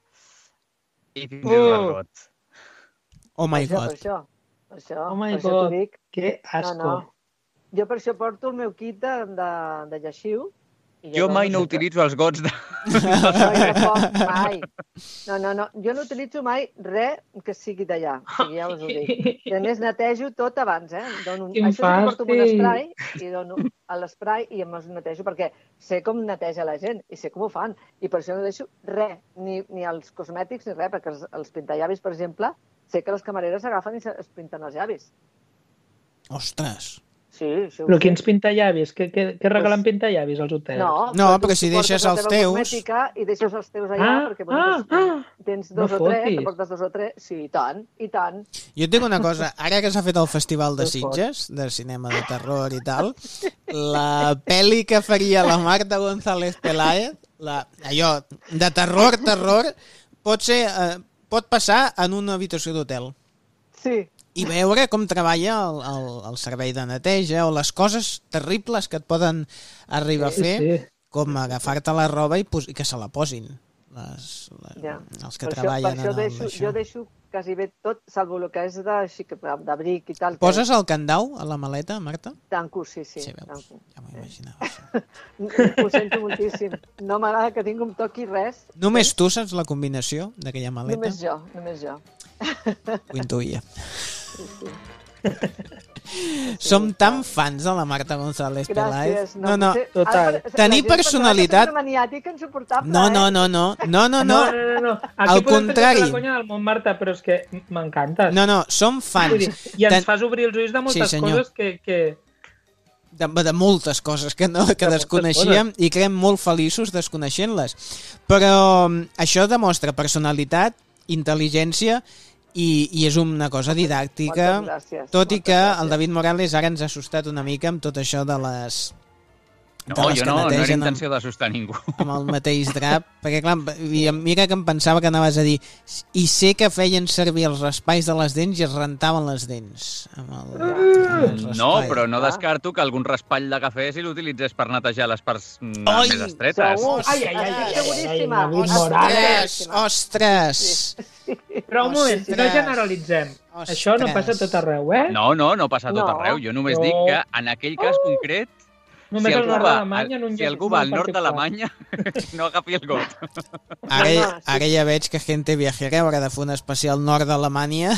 i fins i tot Oh. el got. Oh my Per això, god. per això. Per això, Oh my per això God. t'ho dic. Que asco. No, no. Jo per això porto el meu kit de, de, de lleixiu. i Jo llavors mai no això- utilitzo els gots de... No, jo tampoc, mai. No, no, no. Jo no utilitzo mai res que sigui d'allà. O sigui, ja us ho dic. I a més netejo tot abans, eh? Dono un... Quin Això sí que porto amb un fàstic. spray i dono a l'esprai i em els netejo perquè sé com neteja la gent i sé com ho fan. I per això no deixo res, ni, ni els cosmètics ni res, perquè els, els pintallavis, per exemple, sé que les camareres agafen i se- es pinten els llavis. Ostres. Sí, això ho Però sé. quins pintallavis? Què, què, què regalen pintallavis als hotels? No, No, tu però si portes deixes la els teva teus- cosmètica i deixes els teus allà, Ah, perquè bueno, ah, doncs, ah. tens dos No o tres, fotis. te portes dos o tres. Sí, i tant, i tant. Jo et dic una cosa, ara que s'ha fet el Festival de Que fort. Sitges, de cinema de terror i tal, la pel·li que faria la Marta González Peláez, la, allò, de terror, terror, pot ser, eh, pot passar en una habitació d'hotel Sí, i veure com treballa el, el, el servei de neteja o les coses terribles que et poden arribar Sí, a fer, sí. com agafar-te la roba i, pos i que se la posin les, les, ja. els que per això, per treballen això en el, deixo, això. jo deixo quasi bé tot, salvo el que és de, així, que- d'abric i tal. que Poses el candau a la maleta, Marta? Tanco, sí, sí. Sí, veus, tanco. ja m'ho imaginava. Això. Ho sento moltíssim. No m'agrada que ningú em toqui res. Només tu saps la combinació d'aquella maleta? Només jo, només jo. Ho intuïa. Sí, sí. Som tan fans de la Marta González Peláez. Gràcies. No, no. potser- Total. ara, la Tenir gent pensarà personalitat- Que soc una maniàtica insuportable, No, no, eh? no, no. No, no, No, no. no, no, no. Aquí Al podem contrari. fer la conya del món, Marta, però és que m'encantes. No, no, som Vull fans dir, I ens Ten- fas obrir els ulls de moltes Sí, senyor. coses que... que... de, de moltes coses que, no, que De moltes desconeixíem i que érem molt feliços desconeixent-les. Però mm, això demostra personalitat, intel·ligència i, i és una cosa didàctica, Moltes gràcies. tot i moltes que gràcies. el David Morales ara ens ha assustat una mica amb tot això de les... de No, les jo que no, no era netegen amb- intenció d'assustar ningú. amb el mateix drap, perquè clar, i mira que em pensava que anaves a dir i sé que feien servir els raspalls de les dents i es rentaven les dents amb el, amb el raspall. No, però no clar. descarto que algun raspall de cafè si l'utilitzés per netejar les parts mm, Ai, més estretes. Segur. Ai, ai, ai, ai, ai, Seguríssima. ai, David Ostres, Morales. ostres! Però un moment, si no Ostres. generalitzem, això no passa a tot arreu, eh? No, no, no passa a tot No. arreu. Jo només No. dic que en aquell cas concret, Només si al algú nord va, d'Alemanya, en un si lloc algú va al molt nord particular. d'Alemanya, no agafi el got. Ara, No, no, sí. ara ja veig que Gente Viajera haurà de fer un especial nord d'Alemanya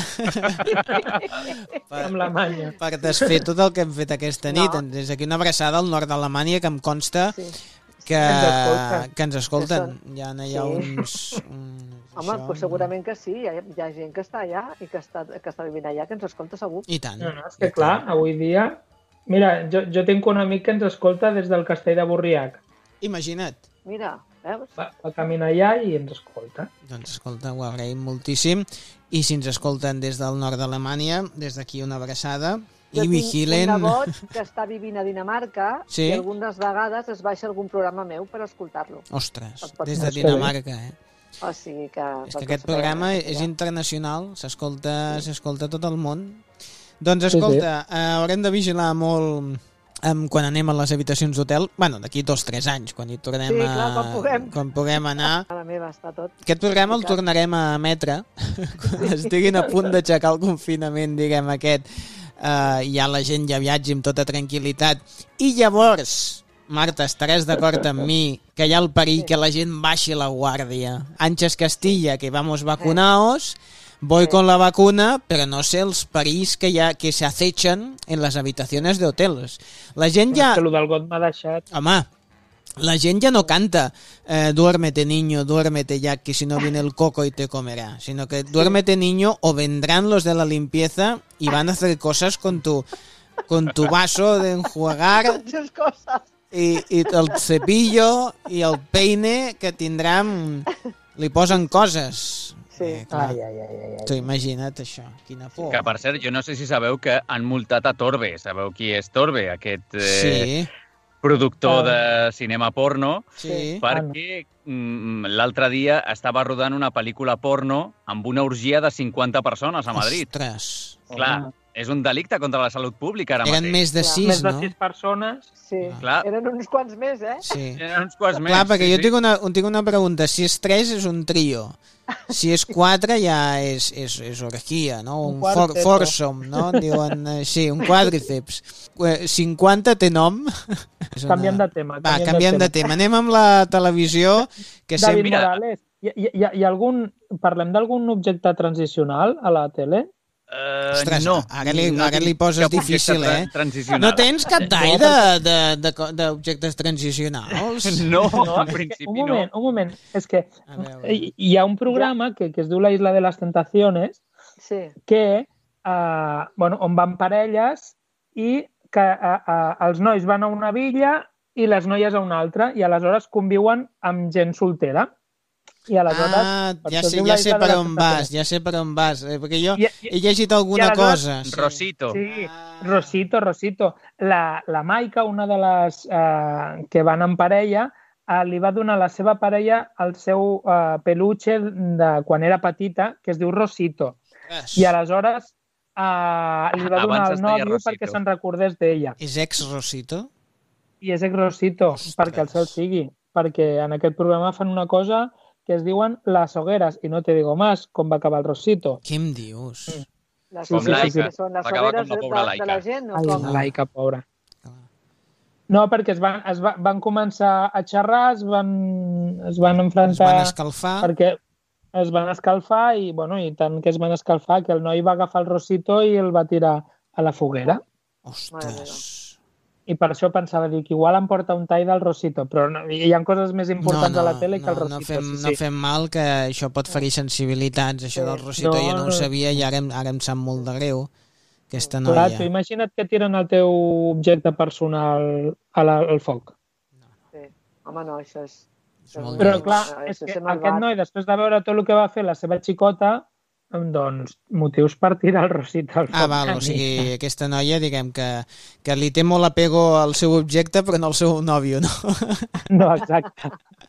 per, Amb l'Alemanya. per desfer tot el que hem fet aquesta nit. No. Des d'aquí una abraçada al nord d'Alemanya que em consta Sí. que, Ens escolten. que ens escolten. Que Hi ha allà Sí. uns... uns Home, això, doncs segurament que sí. Hi ha, hi ha gent que està allà i que està, que està vivint allà, que ens escolta segur. I tant. No, no, és que clar, avui dia... Mira, jo, jo tinc un amic que ens escolta des del castell de Borriac. Imagina't. Mira, veus? Va, va caminar allà i ens escolta. Doncs escolta, ho agraïm moltíssim. I si ens escolten des del nord d'Alemanya, des d'aquí una abraçada. Jo I vigilen... tinc un nebot que està vivint a Dinamarca Sí? i algunes vegades es baixa algun programa meu per escoltar-lo. Ostres, Et pots des de fer. Dinamarca, eh? O sigui que... És que aquest programa és internacional, s'escolta s'escolta a tot el món. Doncs escolta, eh, haurem de vigilar molt um, quan anem a les habitacions d'hotel, bueno, d'aquí dos o tres anys, quan hi tornem Sí, a... clar, quan puguem. quan puguem anar. A la meva està tot. Aquest programa el tornarem a emetre quan estiguin a punt d'aixecar el confinament, diguem, aquest. Uh, ja la gent ja viatgi amb tota tranquil·litat. I llavors, Marta, estaràs d'acord amb mi que hi ha el perill que la gent baixi la guàrdia. Anches Castilla, que vamos vacunaos, voy con la vacuna, pero no sé els perills que, ha, que se acechan en les habitaciones de hoteles. La gent ja... És que el del got m'ha deixat... Home, la gent ja no canta eh, duérmete niño, duérmete ya, que si no viene el coco y te comerá, sino que duérmete niño o vendrán los de la limpieza y van a hacer cosas con tu, con tu vaso de enjuagar Muchas cosas. i, i el cepillo i el peine que tindran... Li posen coses. Sí. Eh, clar. Ai, ai, ai, ai. Tu imagina't això, quina por. Que, per cert, jo no sé si sabeu que han multat a Torbe. Sabeu qui és Torbe? Aquest eh, Sí, productor de cinema porno. sí. Perquè mm, l'altre dia estava rodant una pel·lícula porno amb una orgia de cinquanta persones a Madrid. Ostres. Clar, és un delicte contra la salut pública ara Eren mateix. més de Clar. sis, Més de no? sis persones. Sí, Clar. eren uns quants més, eh? Sí. Eren uns quants més. Clar, perquè sí, jo sí. tinc una, tinc una pregunta. Si és tres, és un trio. Si és quatre, ja és, és, és orgia, no? Un Un for, quarteto. foursome, no? En diuen així, un quadríceps. Eh, cinquanta té nom. És una- Canviem de tema. Va, canviem canviem de tema. Anem amb la televisió, que David sempre... Morales, hi, hi, hi, hi ha algun... Parlem d'algun objecte transicional a la tele? Uh, Ostres, no. ara li- no ara li tinc poses cap objecte difícil, tra- eh? Transicional. No tens cap tall de- de- de co- d'objectes transicionals? No, No, en és que, principi un moment, no. un moment. És que A veure. hi, hi ha un programa que, que es diu La Isla de les Tentaciones Sí. que, uh, bueno, on van parelles i que uh, uh, els nois van a una villa i les noies a una altra i aleshores conviuen amb gent soltera. I aleshores... Ah, per ja això es sé, diu ja La sé Isla de per les on vas, Tentaciones. ja sé per on vas, eh, perquè jo I- i- he llegit alguna i aleshores- cosa. Sí. Rosito. Sí, Ah. Rosito, Rosito. La, la Maika, una de les eh, que van en parella, eh, li va donar a la seva parella el seu eh, peluche de quan era petita, que es diu Rosito. Ostres. I aleshores eh, li va donar Abans al es deia nòvio Rosito. perquè se'n recordés d'ella. És ex-Rosito? I és ex-Rosito, Ostres. perquè el cel sigui. Perquè en aquest programa fan una cosa que es diuen Las Hogueras, i no te digo más, com va acabar el Rosito. Què em dius? Mm. Les Com hogueres, Laika. que són les Va acabar hogueres com la de, pobra de, de la Laika. gent, o Ai, com? la Laika, pobra. Clar. No, perquè es van, es va, van començar a xerrar, es van, es van Es enfrontar... van escalfar. perquè es van escalfar i, bueno, i tant que es van escalfar que el noi va agafar el Rosito i el va tirar a la foguera. Ostres. I per això pensava, dic, igual em porta un tall del Rosito, però no, hi ha coses més importants a la tele que el no, Rosito. no fem, sí, sí. no fem mal, que això pot ferir sensibilitats, això Sí. del Rosito No, jo no ho no. sabia i ara, em- ara em sap molt de greu, aquesta Clar, tu noia. imagina't que tiren el teu objecte personal a la, al foc. Sí. Home, no, això és... És molt Però lleig. clar, Això és és que ser malvat. aquest noi, després de veure tot el que va fer la seva xicota, doncs motius per tirar el Rosito al foc. Ah, val, o sigui, aquesta noia, diguem que, que li té molt apego al seu objecte, però no al seu nòvio, no? No, exacte.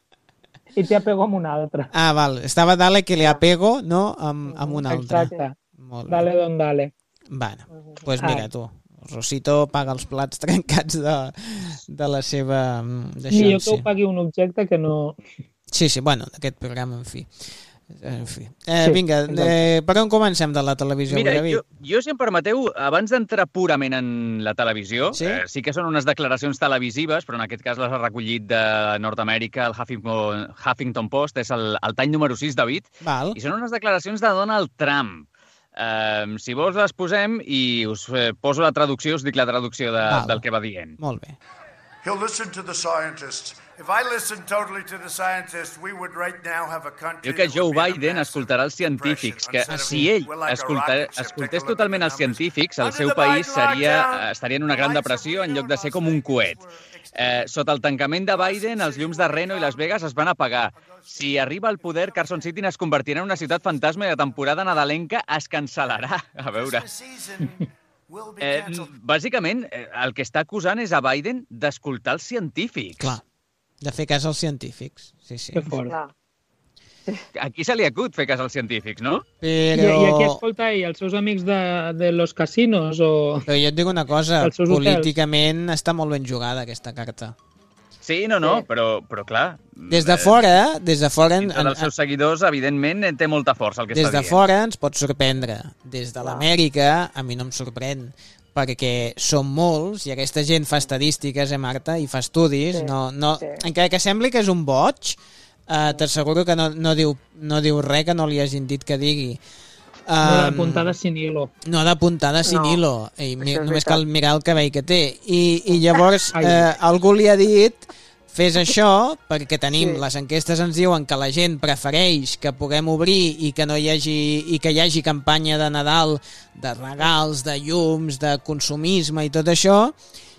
I t'hi apego amb un altre. Ah, val, estava dale que li apego, no?, amb, amb un altre. Exacte. Molt bé. Dale don dale. Bueno, Mhm. doncs pues mira Ai. tu, el Rosito paga els plats trencats de, de la seva... d'això, Millor que sí. ho pagui un objecte que no... Sí, sí, bueno, d'aquest programa, en fi. En fi. Eh, Sí, vinga, exacte. eh, per on comencem de la televisió? Mira, David? jo, jo, si em permeteu, abans d'entrar purament en la televisió, Sí? eh, sí que són unes declaracions televisives, però en aquest cas les ha recollit de Nord-Amèrica, el Huffington, Huffington Post, és el, el tall número sis, David, Val. i són unes declaracions de Donald Trump. Eh, si vols les posem i us eh, poso la traducció, us dic la traducció de, Val. del que va dient. Molt bé. He'll listen to the scientists. If I listened totally to the scientists, we would right now have a country. Diu que that Joe would be in a Biden massive escoltarà els científics, que depression. si ell We're like a escolta, rocket ship. escoltés Take a look totalment at els the numbers. científics, el Under seu the país Biden seria, lockdown, estaria en una gran the lights depressió of en lloc de ser Las com un Vegas coet. were extinct. Eh, sota el tancament de Biden, els llums de Reno i Las Vegas es van apagar. Si arriba al poder, Carson City es convertirà en una ciutat fantasma i la temporada nadalenca es cancel·larà. A veure... Christmas season will be Eh, canceled. bàsicament, eh, el que està acusant és a Biden d'escoltar els científics. Clar, de fer cas als científics. Sí, sí. Que fort. Clar. A qui se li acut fer cas als científics, no? I, Però... I aquí escolta ell, els seus amics de, de los casinos o... Però jo et dic una cosa, Els seus hotels. políticament està molt ben jugada aquesta carta. Sí, no, no, Sí. però, però clar... Des de eh, fora, des de fora... En, Dintre dels seus seguidors, evidentment, eh, té molta força el que des està de dient. fora ens pot sorprendre. Des de Clar. l'Amèrica a mi no em sorprèn, perquè som molts i aquesta gent fa estadístiques, eh, Marta, i fa estudis. Sí, No, no, sí. encara que sembli que és un boig, eh, t'asseguro que no, no, diu, no diu res que no li hagin dit que digui. No Um, l'apuntada sin hilo. no d'apuntada sin No, hilo. I mi, això és només veritat. cal mirar el cabell que té. I, i llavors Ai. eh, algú li ha dit fes això perquè tenim, Sí. les enquestes ens diuen que la gent prefereix que puguem obrir i que no hi hagi, i que hi hagi campanya de Nadal, de regals, de llums, de consumisme i tot això,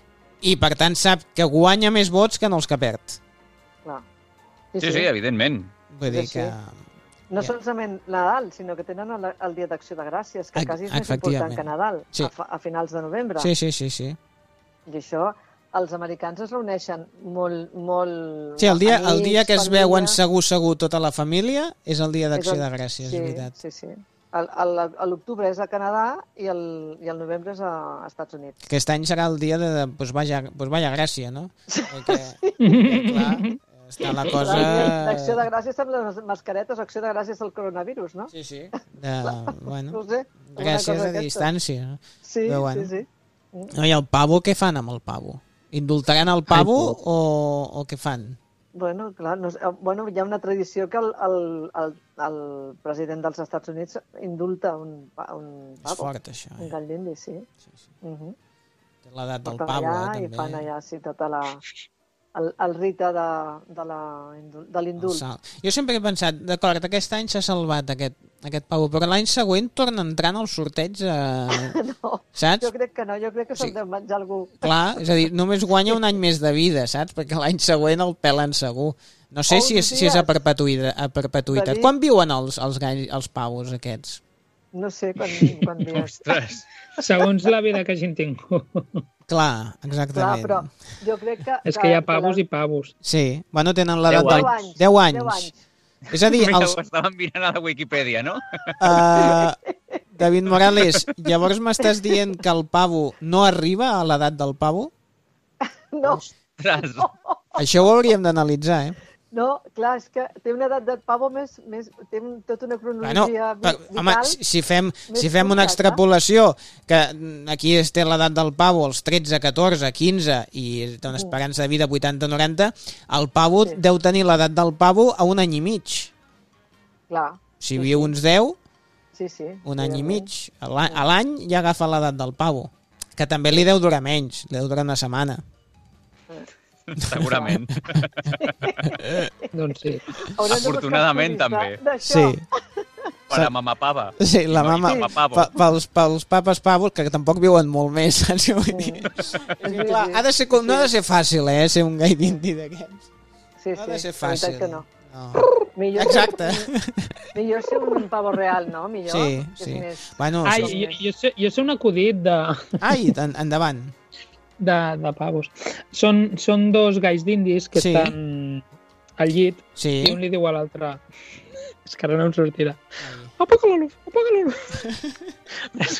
I, per tant, sap que guanya més vots que no els que perd. Clar. Sí, sí, evidentment. Vull dir Sí, sí. que... No Ja. solament Nadal, sinó que tenen el, el Dia d'Acció de Gràcies, que Ex- quasi és més efectivament. important que Nadal, Sí. a, fa- a finals de novembre. Sí, sí, sí, sí. I això, els americans es reuneixen molt... molt Sí, el dia, el amics, dia que es família. veuen segur, segur tota la família és el dia És d'Acció el- de Gràcies, sí, és veritat. Sí, sí. El- el- a l'octubre és a Canadà i el, i el novembre és a Estats Units. Aquest any serà el dia de, de pues, vaya, pues vaya gràcia, no? Perquè, perquè clar, està la cosa... L'acció de gràcies amb les mascaretes, acció de gràcies al coronavirus, no? Sí, sí. De, bueno, No ho sé. alguna gràcies cosa a d'aquesta. distància. Sí, Però bueno. sí, sí. No, I el pavo, què fan amb el pavo? Indultaran el pavo o, o què fan? Bueno, clar, no, sé, eh, bueno, hi ha una tradició que el, el, el, el president dels Estats Units indulta un, pa- un És pavo, fort, això. un Eh? gall d'indi, sí. Sí, sí. Uh -huh. Té l'edat del Porten pavo, allà eh, i fan també. allà, sí, tota la... El, el rite de, de la- de El l'indult. sal. Jo sempre he pensat, d'acord, aquest any s'ha salvat aquest, aquest pavo, però l'any següent torna entrant al sorteig, eh, No, saps? jo crec que no, jo crec que se'l Sí. deu menjar algú. Clar, és a dir, només guanya un any més de vida, saps? Perquè l'any següent el pelen segur. No sé O si és, uns si és a dies. perpetuïtat. A perpetuïtat. David. Quan viuen els, els, gall, els pavos aquests? No sé quan, quan dies. Ostres. Segons la vida que hagin tingut. Clar, Clar, exactament. però jo crec que... És que hi ha pavos i pavos. Sí, bueno, tenen l'edat Deu del... anys. deu anys. deu anys. És a dir, Mira, els, ho estàvem mirant a la Wikipedia, no? Uh, David Morales, llavors m'estàs dient que el pavo no arriba a l'edat del pavo? No, Ostres. Això ho hauríem d'analitzar, eh? no, clar, és que té una edat del pavo més... més té un, tota una Bueno, cronologia per, vital. home, si, si fem, si més fem una curta, extrapolació, que mm, aquí es té l'edat del pavo als tretze, catorze, quinze i té una esperança de vida vuitanta noranta, el pavo Sí. deu tenir l'edat del pavo a un any i mig. Clar, Si viu uns deu, sí, sí. un any i evidentment. mig. A l'any- a l'any ja agafa l'edat del pavo, que també li deu durar menys, li deu durar una setmana. Segurament. Doncs sí. Haurem de buscar Afortunadament, estudis també. de- d'això. Sí. Per a mamapava. Sí, la No, i mama, papapavo. pa, pels, pels papes pavos, que tampoc viuen molt més, saps? Vull dir? Sí, És sí, que, clar, sí. ha de ser, com- no ha de ser fàcil, eh, ser un gai d'indi d'aquests. Sí, No ha de sí, ser la veritat fàcil. que no. No. Millor Exacte. Ser, millor ser un pavo real, no? Millor. Sí, que és sí. Més... Bueno, Ai, sí. jo, jo, sé, jo sé un acudit de, Ai, en, endavant. de, de pavos. Són, són dos gais d'indis que Sí. estan al llit Sí. i un li diu a l'altre... És que ara no em sortirà. Apaga la luz, apaga la luz. és,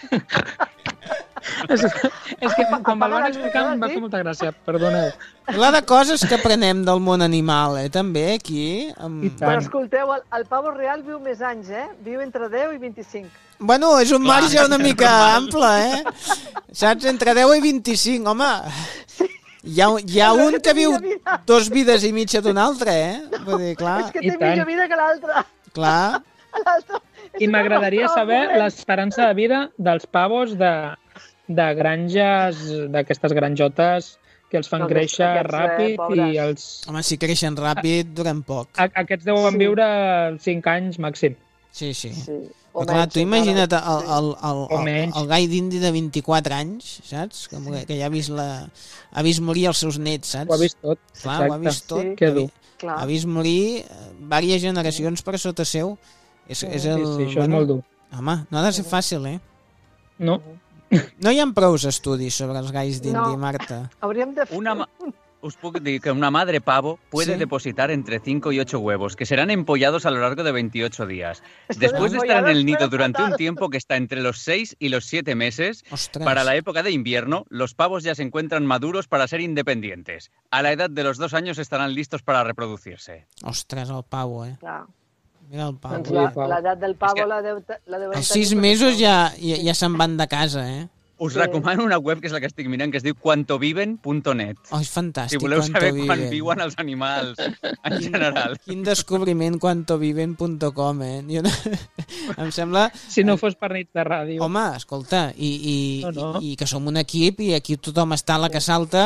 és, és que quan me'l van explicar em va fer molta gràcia, perdoneu. La de coses que aprenem del món animal, eh, també, aquí. Amb... I Però tant. escolteu, el, el pavo real viu més anys, eh? Viu entre deu i vint-i-cinc. Bueno, és un Clar, marge una és mica normal. ample, eh? Saps? Entre deu i vint-i-cinc, home. Hi ha, hi ha Però un que que té viu millor vida. dos vides i mitja d'un altre, eh? Vull dir, clar, És que I té tant. millor vida que l'altre. clar. L'altre és I un m'agradaria pavo saber dolent. l'esperança de vida dels pavos de, de granges, d'aquestes granjotes que els fan No, créixer aquests, eh, ràpid pobres. i els... Home, si creixen ràpid, duren poc. A, aquests deuen Sí. viure cinc anys màxim. Sí, sí. Sí. O Però clar, menys, tu imagina't el, encara. el, el, O el, menys. el gai d'indi de vint-i-quatre anys, saps? Que, que ja ha vist, la, ha vist morir els seus nets, saps? Ho ha vist tot. Clar, ho ha Exacte. vist tot. Sí. Que Ha vi- dur. Clar. Ha vist morir eh, diverses generacions per sota seu. És, és Sí, el, sí, això és molt dur. Home, no ha de ser fàcil, eh? No? No hi ha prous estudis sobre els gais d'indi, No. Marta. Hauríem de fer... Una ma- Os puedo decir que una madre pavo puede Sí. depositar entre cinco y ocho huevos, que serán empollados a lo largo de veintiocho días. Esto Después de de estar en el empollados nido suena durante un fatal. tiempo que está entre los seis y los siete meses, Ostres. para la época de invierno, los pavos ya se encuentran maduros para ser independientes. A la edad de los dos años estarán listos para reproducirse. Ostres, el pavo, eh? Clar. Mira el pavo. Doncs Ui, la- pavo. l'edat del pavo És que- la, deu, te- la deuen Als tenir sis perquè mesos són- ja, ja, ja se'n van de casa, eh? Us Sí. recomano una web que és la que estic mirant, que es diu quantoviven punto net. Oh, és fantàstic. Si voleu Quanto saber viven. quan viuen els animals en general. Quin descobriment quantoviven punt com, eh? Jo no... em sembla... Si no fos per nits de ràdio. Home, escolta, i, i, No, no. i, i que som un equip i aquí tothom està a la que salta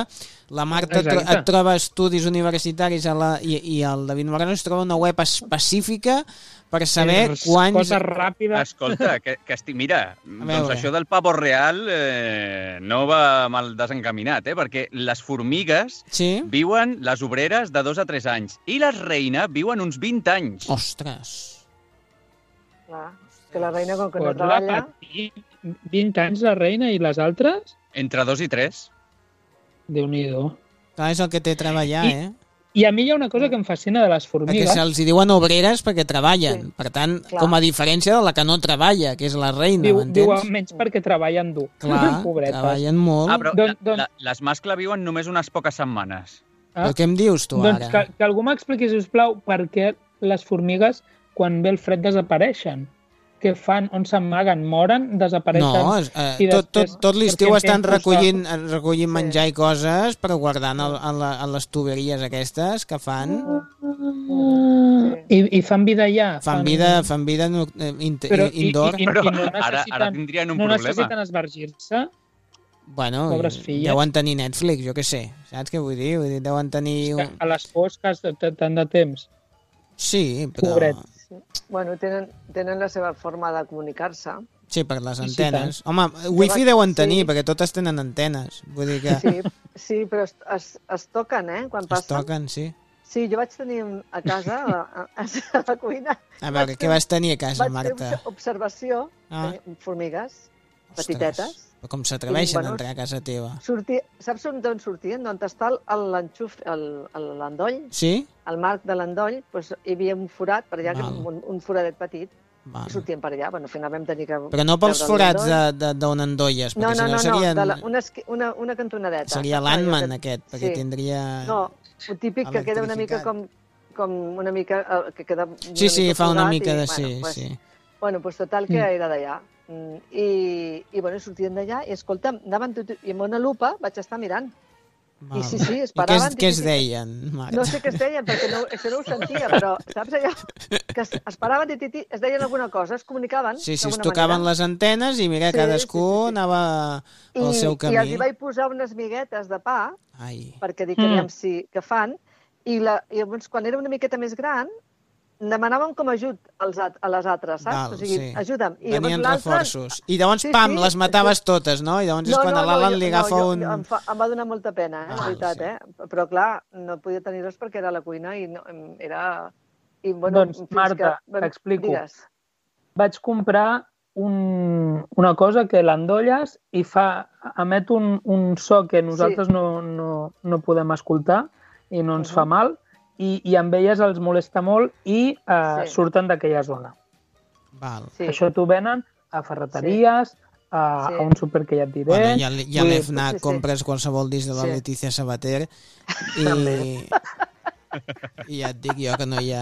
La Marta tro et troba estudis universitaris a la, i, i el David Moreno es troba una web específica per saber És quants... cosa ràpida. Escolta, que, que estic... Mira, doncs això del pavo real eh, no va mal desencaminat, eh? Perquè les formigues sí? viuen, les obreres, de dos a tres anys, i les reines viuen uns vint anys. Ostres! Clar, que la reina, com que no Pots treballa... repetir vint anys la reina i les altres? Entre dos i tres. Déu-n'hi-do. Clar, és el que té treballar, I, eh? I a mi hi ha una cosa que em fascina de les formigues. Perquè se'ls diuen obreres perquè treballen. Sí. Per tant, Clar. com a diferència de la que no treballa, que és la reina, Diu, diu m'entens? menys perquè treballen dur. Clar, Pobretes. treballen molt. Ah, però Don- la, don- la, les mascle viuen només unes poques setmanes. Però què em dius tu, Doncs ara? que, que algú m'expliqui, sisplau, per què les formigues, quan ve el fred, desapareixen. Què fan? On s'amaguen? Moren? Desapareixen? No, es- eh, i tot, tot, després tot l'estiu perquè estan en recollint, recollint Sí. menjar i coses per guardar en, el, en, la, en les tuberies aquestes que fan. I, I fan vida allà? Fan vida, fan vida no- eh, in, Però, i, indoor. i, i, Però i no ara, necessiten, ara tindrien un no problema. necessiten esvergir-se? Bueno, pobres filles. deuen tenir Netflix, jo què sé. Saps què vull dir? Vull dir, deuen tenir... Que Un... a les fosques de- de- tant de temps. Sí, però... Pobret. Sí. Bueno, tenen, tenen la seva forma de comunicar-se. Sí, per les Sí, antenes. sí, Home, wifi vaig- deuen tenir, sí. perquè totes tenen antenes. Vull dir que Sí, sí, però es, es, es toquen, eh, quan es passen. toquen, sí. Sí, jo vaig tenir un- a casa, a, a, a la cuina, A veure, Vaig què fer- vas tenir a casa, vaig Marta? fer observació, Ah. ah. formigues, Ostres, petitetes. però com s'atreveixen Bueno, a entrar a casa teva? Sortir, saps on- d'on sortien? D'on està el- el- l'enxuf, el- el- l'endoll? Sí? Al marc de l'endoll doncs, hi havia un forat per allà, Val. un, un foradet petit, Val. i sortien per allà. Bueno, al final vam tenir que... Però no pels treure forats l'endoll. de- de- d'on endolles, No, perquè no, si no, no serien... no, de la, una, esqui- una, una cantonadeta. Seria Saps? l'Antman Allò que- aquest, perquè sí. tindria... No, el típic que queda una mica electrificat. com, com una mica... eh, que queda una Sí, sí, mica fa una folgat mica i, de... Sí, bueno, pues, sí. Bueno, pues total que Mm. era d'allà. Mm, I, i bueno, sortien d'allà i, escolta, anaven tot, i amb una lupa vaig estar mirant. Val. I sí, sí, es I què, paraven. es, què es i- deien, Marta? No sé què es deien, perquè no, això no ho sentia, però saps allò? Que es, es paraven i titi, es deien alguna cosa, es comunicaven Sí, sí, es d'alguna tocaven manera. les antenes i mira, Sí, cadascú sí, sí, sí. anava al I, seu I camí. els hi vaig posar unes miguetes de pa, Ai, perquè dic, Mm. aviam si que fan, i, la, i llavors, quan era una miqueta més gran, demanàvem com a ajut als, at- a les altres, saps? val, o sigui, sí. ajuda'm. I Venien llavors l'altre- reforços. I llavors, Sí, pam, sí, les mataves totes, no? I llavors és quan a l'Alan jo- li agafa jo, un... Em, fa, em va donar molta pena, eh, Val, la veritat, sí. eh? Però clar, no podia tenir res perquè era a la cuina i no, em- era... I, bueno, Doncs, fins Marta, que... t'explico. Digues. Vaig comprar un, una cosa que l'endolles i fa, emet un, un so que nosaltres Sí. no, no, no podem escoltar i no ens Mhm. fa mal, i, i amb elles els molesta molt i eh, Sí. surten d'aquella zona. Val. Sí. Això t'ho venen a ferreteries, a, Sí. a un súper que ja et diré. Bueno, ja, ja a Vull dir, l'Efnac sí, sí. compres qualsevol disc de la Sí. Letícia Sabater i... També. I ja et dic jo que no hi ha...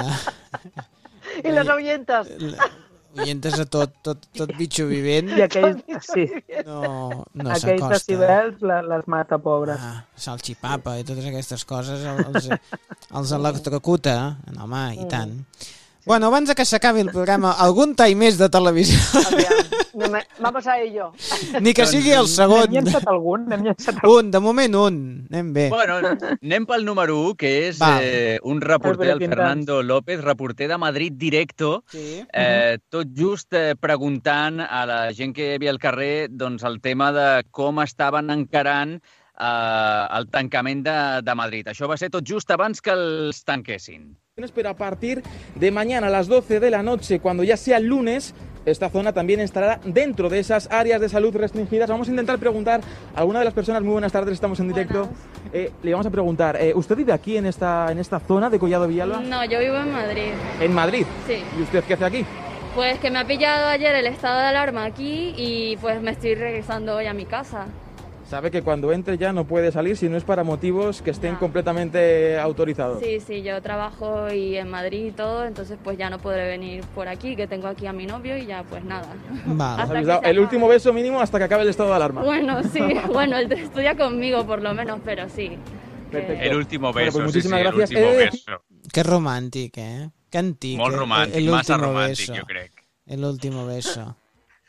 I les oyentes. Oyentes a tot, tot, tot bitxo vivent. I aquells, sí, No, no aquells s'acosta. decibels la, les mata, pobres. Ah, salxipapa i totes aquestes coses els, els electrocuta. No, home, i tant. Bueno, abans de que s'acabi el programa, algun tall més de televisió. Aviam, anem- vamos a ello. Ni que sigui el segon. N'hem llançat algun? N'hem llançat algun? Un, de moment un. Anem bé. Bueno, anem pel número u, que és Val. eh, un reporter, el Albert Fernando López, reporter de Madrid Directo, Sí. eh, tot just eh, preguntant a la gent que hi havia al carrer doncs, el tema de com estaven encarant eh, el tancament de, de Madrid. Això va ser tot just abans que els tanquessin. Pero a partir de mañana a las doce de la noche, cuando ya sea el lunes, esta zona también estará dentro de esas áreas de salud restringidas. Vamos a intentar preguntar a alguna de las personas. Muy buenas tardes, estamos en directo. Eh, le vamos a preguntar, eh, ¿usted vive aquí en esta, en esta zona de Collado Villalba? No, yo vivo en Madrid, En Madrid. sí. ¿Y usted qué hace aquí? Pues que me ha pillado ayer el estado de alarma aquí y pues me estoy regresando hoy a mi casa. Sabe que cuando entre ya no puede salir si no es para motivos que estén No. completamente autorizados. Sí, sí, yo trabajo y en Madrid y todo, entonces pues ya no podré venir por aquí, que tengo aquí a mi novio y ya pues nada. Vale. Hasta Habéis que dado se el acabe. último beso mínimo hasta que acabe el estado de alarma. Bueno, sí, bueno, él estudia conmigo por lo menos, pero sí. Perfecto. Eh, El último Bueno, beso, pues sí, sí, muchísimas el gracias. último He de decir- beso. Que romàntic, eh? Que antic. Molt eh? romàntic, El massa último romàntic, beso. jo crec. El último beso.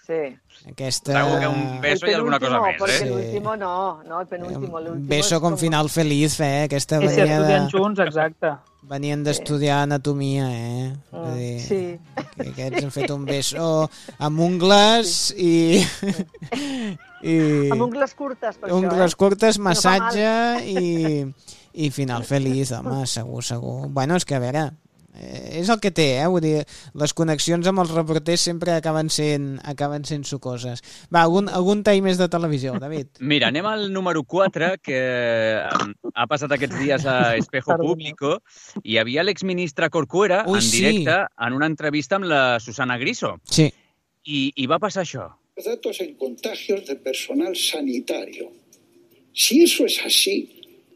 Sí. Aquesta... Segur que un beso i alguna cosa més, perquè eh? l'último no, no, el penúltimo. Un beso con final feliz, eh? Aquesta I si venia estudien de... junts, exacte. Venien d'estudiar anatomia, eh? Mm, Vull dir, sí. que aquests han fet un beso amb ungles i... i... Amb ungles curtes, per ungles això, eh? curtes, No fa massatge i, i final feliç, home, segur, segur. Bueno, és que a veure, eh, és el que té, eh? Vull dir, les connexions amb els reporters sempre acaben sent, acaben sent sucoses. Va, algun, algun tall més de televisió, David? Mira, anem al número quatre, que eh, ha passat aquests dies a Espejo Público. Hi havia l'exministre Corcuera Ui, en sí. directe en una entrevista amb la Susana Griso. Sí. I, i va passar això. Datos en contagios de personal sanitario. Si eso es así,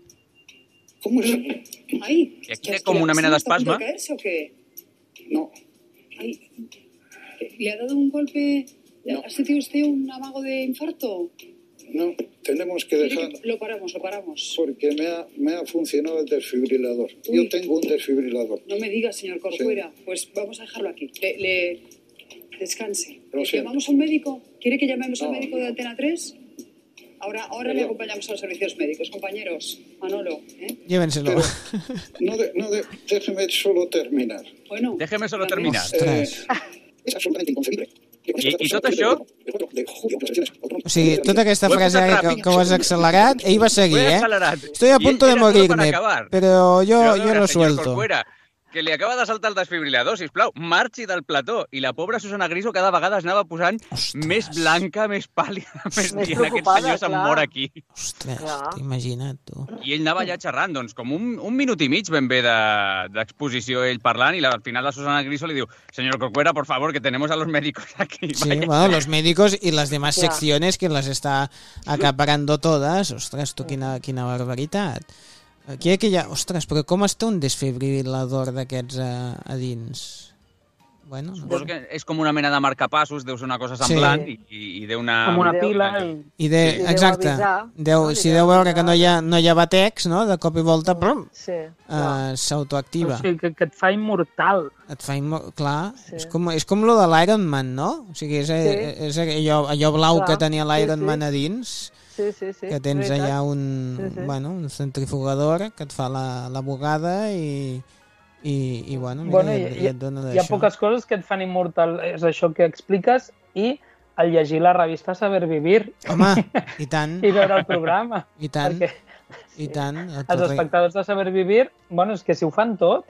¿cómo es? Ay, I aquí té com una mena d'espasme. ¿Está a punto de caerse o qué? No, Ay, ¿le ha dado un golpe? No. ¿Ha sentido usted un amago de infarto? no, tenemos que Mire dejar, que Lo paramos, lo paramos. porque me ha, me ha funcionado el desfibrilador. Uy. Yo tengo un desfibrilador. No me diga, señor Corcuera. Pues vamos a dejarlo aquí. Le, le- descanse. Lo siento. ¿Llamamos a un médico? ¿Quiere que llamemos al No. médico de Antena tres? Ahora, ahora le Perdón. acompañamos a los servicios médicos. Compañeros, Manolo, ¿eh? Llévenselo. Pero no, de- no de- déjeme solo terminar. Bueno. Déjeme solo también. terminar. Ostres. Es absolutamente inconcebible. I, i tot això... O sigui, tota aquesta Ho he frase posat que, ràpid. que ho has accelerat, ell va seguir, Ho he eh? accelerat. Estoy a I punto de era todo para morirme, acabar. pero yo, Però a yo veure, lo senyor suelto. Corcuera, que li acaba de saltar el desfibrilador, sisplau, marxi del plató. I la pobra Susana Griso cada vegada es anava posant Ostres. més blanca, més pàl·lida, més Més dient, aquest preocupada, senyor se'm clar. mor aquí. Ostres, Clar. imagina't, tu. I ell anava allà xerrant, doncs, com un, un minut i mig ben bé de- d'exposició ell parlant, i la, al final la Susana Griso li diu, señor Corcuera, por favor, que tenemos a los médicos aquí. Sí, Vaya. bueno, los médicos y las demás Clar. secciones que las está acaparando todas. Ostres, tu, quina, quina barbaritat. Aquí, aquí ja... Ostres, però com està un desfibrilador d'aquests a, a dins? Bueno, no. Suposo que és com una mena de marcapassos, deu ser una cosa semblant, Sí. i, i, i deu una... Amb una Deu- pila... I... I de, I deu exacte, avisar, deu, no? I si deu deu veure que avisar. no hi ha, no hi ha batecs, no? De cop i volta, prum, Sí, clar. uh, s'autoactiva. O sigui, que, que et fa immortal. Et fa immo... Clar, Sí. és com, és com lo de l'Iron Man, no? O sigui, és, Sí. és allò, allò blau Clar, que tenia l'Iron sí, sí. Man a dins, Sí, sí, sí. que tens veritat. allà un, Sí, sí. bueno, un centrifugador que et fa la, la bugada i, i, i bueno, mira, Bueno, i, hi, i et dona hi ha d'això. poques coses que et fan immortal. És això que expliques i el llegir la revista Saber Vivir Home, i tant, i veure el programa. i tant, Perquè i tant. El els torre- espectadors de Saber Vivir, bueno, és que si ho fan tot,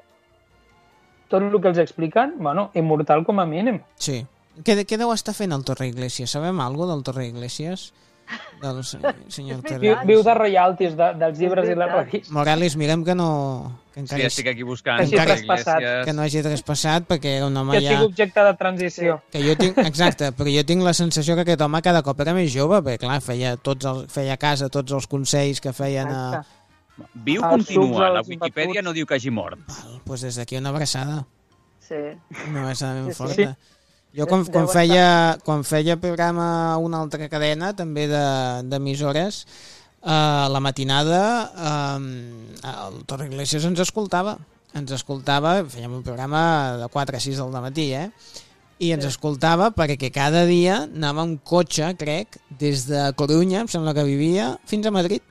tot el que els expliquen, bueno, immortal com a mínim. Sí. Què, què deu estar fent el Torre Iglesias? Sabem alguna del Torre Iglesias? Del se- senyor Torre Viu, Iglesias? viu de royalties de, dels llibres i les veritat. revistes. Morales, mirem que no... Que Sí, encara, estic aquí buscant. Que sí, Torre traspassat. Iglesias. que no hagi traspassat perquè era un home Que ja... sigui objecte de transició. Que jo tinc, exacte, però jo tinc la sensació que aquest home cada cop era més jove, perquè clar, feia, tots els, feia cas a tots els consells que feien a... Exacte. Viu Els continua, sucs, la els Wikipedia batuts. no diu que hagi mort. Val, doncs des d'aquí una abraçada, Sí. una abraçada ben Sí, sí. forta. Jo quan, Deu quan, estar- feia, quan feia programa a una altra cadena, també de- d'emissores, a la matinada eh, el Torre Iglesias ens escoltava. Ens escoltava, fèiem un programa de quatre a sis del matí, eh? I ens escoltava perquè cada dia anava un cotxe, crec, des de Corunya, em sembla que vivia, fins a Madrid.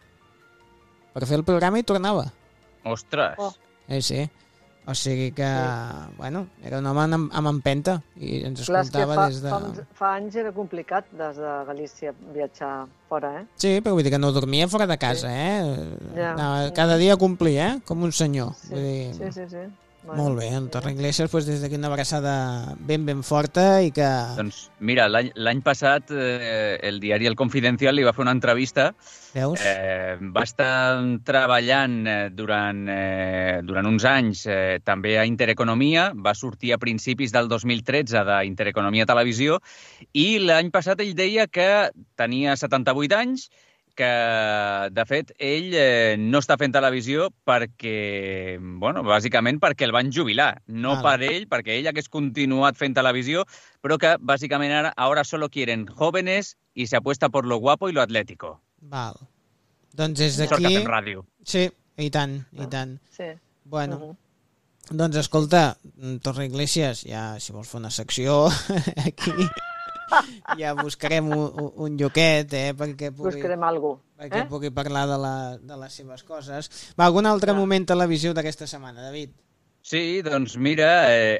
Per fer el programa i tornava. Ostres. Oh. Eh, sí. O sigui que, sí. bueno, era un home amb, amb empenta i ens Clar, és que escoltava fa, des de... fa, uns- fa anys era complicat des de Galícia viatjar fora, eh? Sí, però vull dir que no dormia fora de casa, Sí. eh? Ja. Anava cada dia a complir, eh? Com un senyor. Sí, Vull dir, sí, sí. sí. molt bé, el Torre Iglesias, doncs des d'aquí una abraçada ben, ben forta i que... Doncs mira, l'any l'any passat eh, el diari El Confidencial li va fer una entrevista. Veus? Eh, va estar treballant eh, durant, eh, durant uns anys eh, també a Intereconomia, va sortir a principis del dos mil tretze d'Intereconomia Televisió i l'any passat ell deia que tenia setanta-vuit anys, que, de fet, ell eh, no està fent televisió perquè, bueno, bàsicament perquè el van jubilar. No Val. per ell, perquè ell hagués continuat fent televisió, però que, bàsicament, ara, ara solo quieren jóvenes y se apuesta por lo guapo y lo atlético. Val. Doncs des Sort que d'aquí... fem ràdio. Sí, i tant, i tant. Sí. Bueno, Mhm. doncs escolta, Torre Iglesias, ja si vols fer una secció aquí... ja buscarem un, un lloquet, eh, perquè pugui, Buscarem algú. perquè Eh? pugui parlar de, la, de les seves coses. Va, algun altre moment televisiu d'aquesta setmana, David? Sí, doncs mira, eh,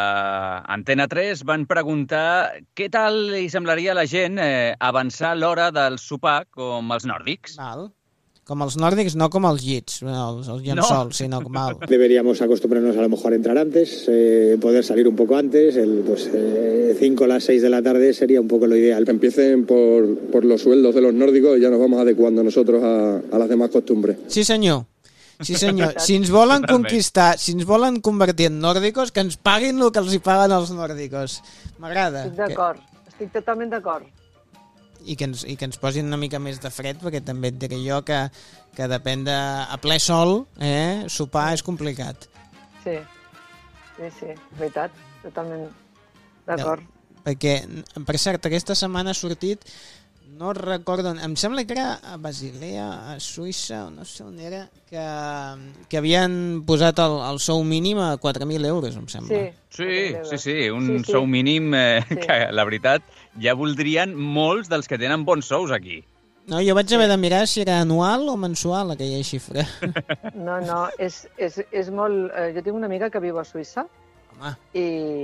a Antena tres van preguntar què tal li semblaria a la gent eh, avançar l'hora del sopar com els nòrdics. Val. Com els nòrdics, no com els llits, els, els llençols, no. sinó com el... Deberíamos acostumbrarnos a lo mejor a entrar antes, eh, poder salir un poco antes, el pues eh, cinco a las seis de la tarde sería un poco lo ideal. Que empiecen por, por los sueldos de los nórdicos y ya nos vamos adecuando nosotros a, a las demás costumbres. Sí, senyor. Sí, senyor. Si ens volen conquistar, si ens volen convertir en nòrdicos, que ens paguin el que els hi paguen els nòrdicos. M'agrada. Estic d'acord, que... estic totalment d'acord. I que, ens, I que ens posin una mica més de fred, perquè també et diré jo que, que depèn de... A ple sol, eh, sopar és complicat. Sí, sí, sí, veritat, totalment d'acord. Ja, perquè, per cert, aquesta setmana ha sortit, no recordo, em sembla que era a Basilea, a Suïssa, o no sé on era, que, que havien posat el, el sou mínim a quatre mil euros, em sembla. Sí, sí, sí, sí un sí, sí. sou mínim eh, Sí. que, la veritat, ja voldrien molts dels que tenen bons sous aquí. No, jo vaig haver de mirar si era anual o mensual aquella xifra. No, no, és, és, és molt... Eh, jo tinc una amiga que viu a Suïssa. Home. i,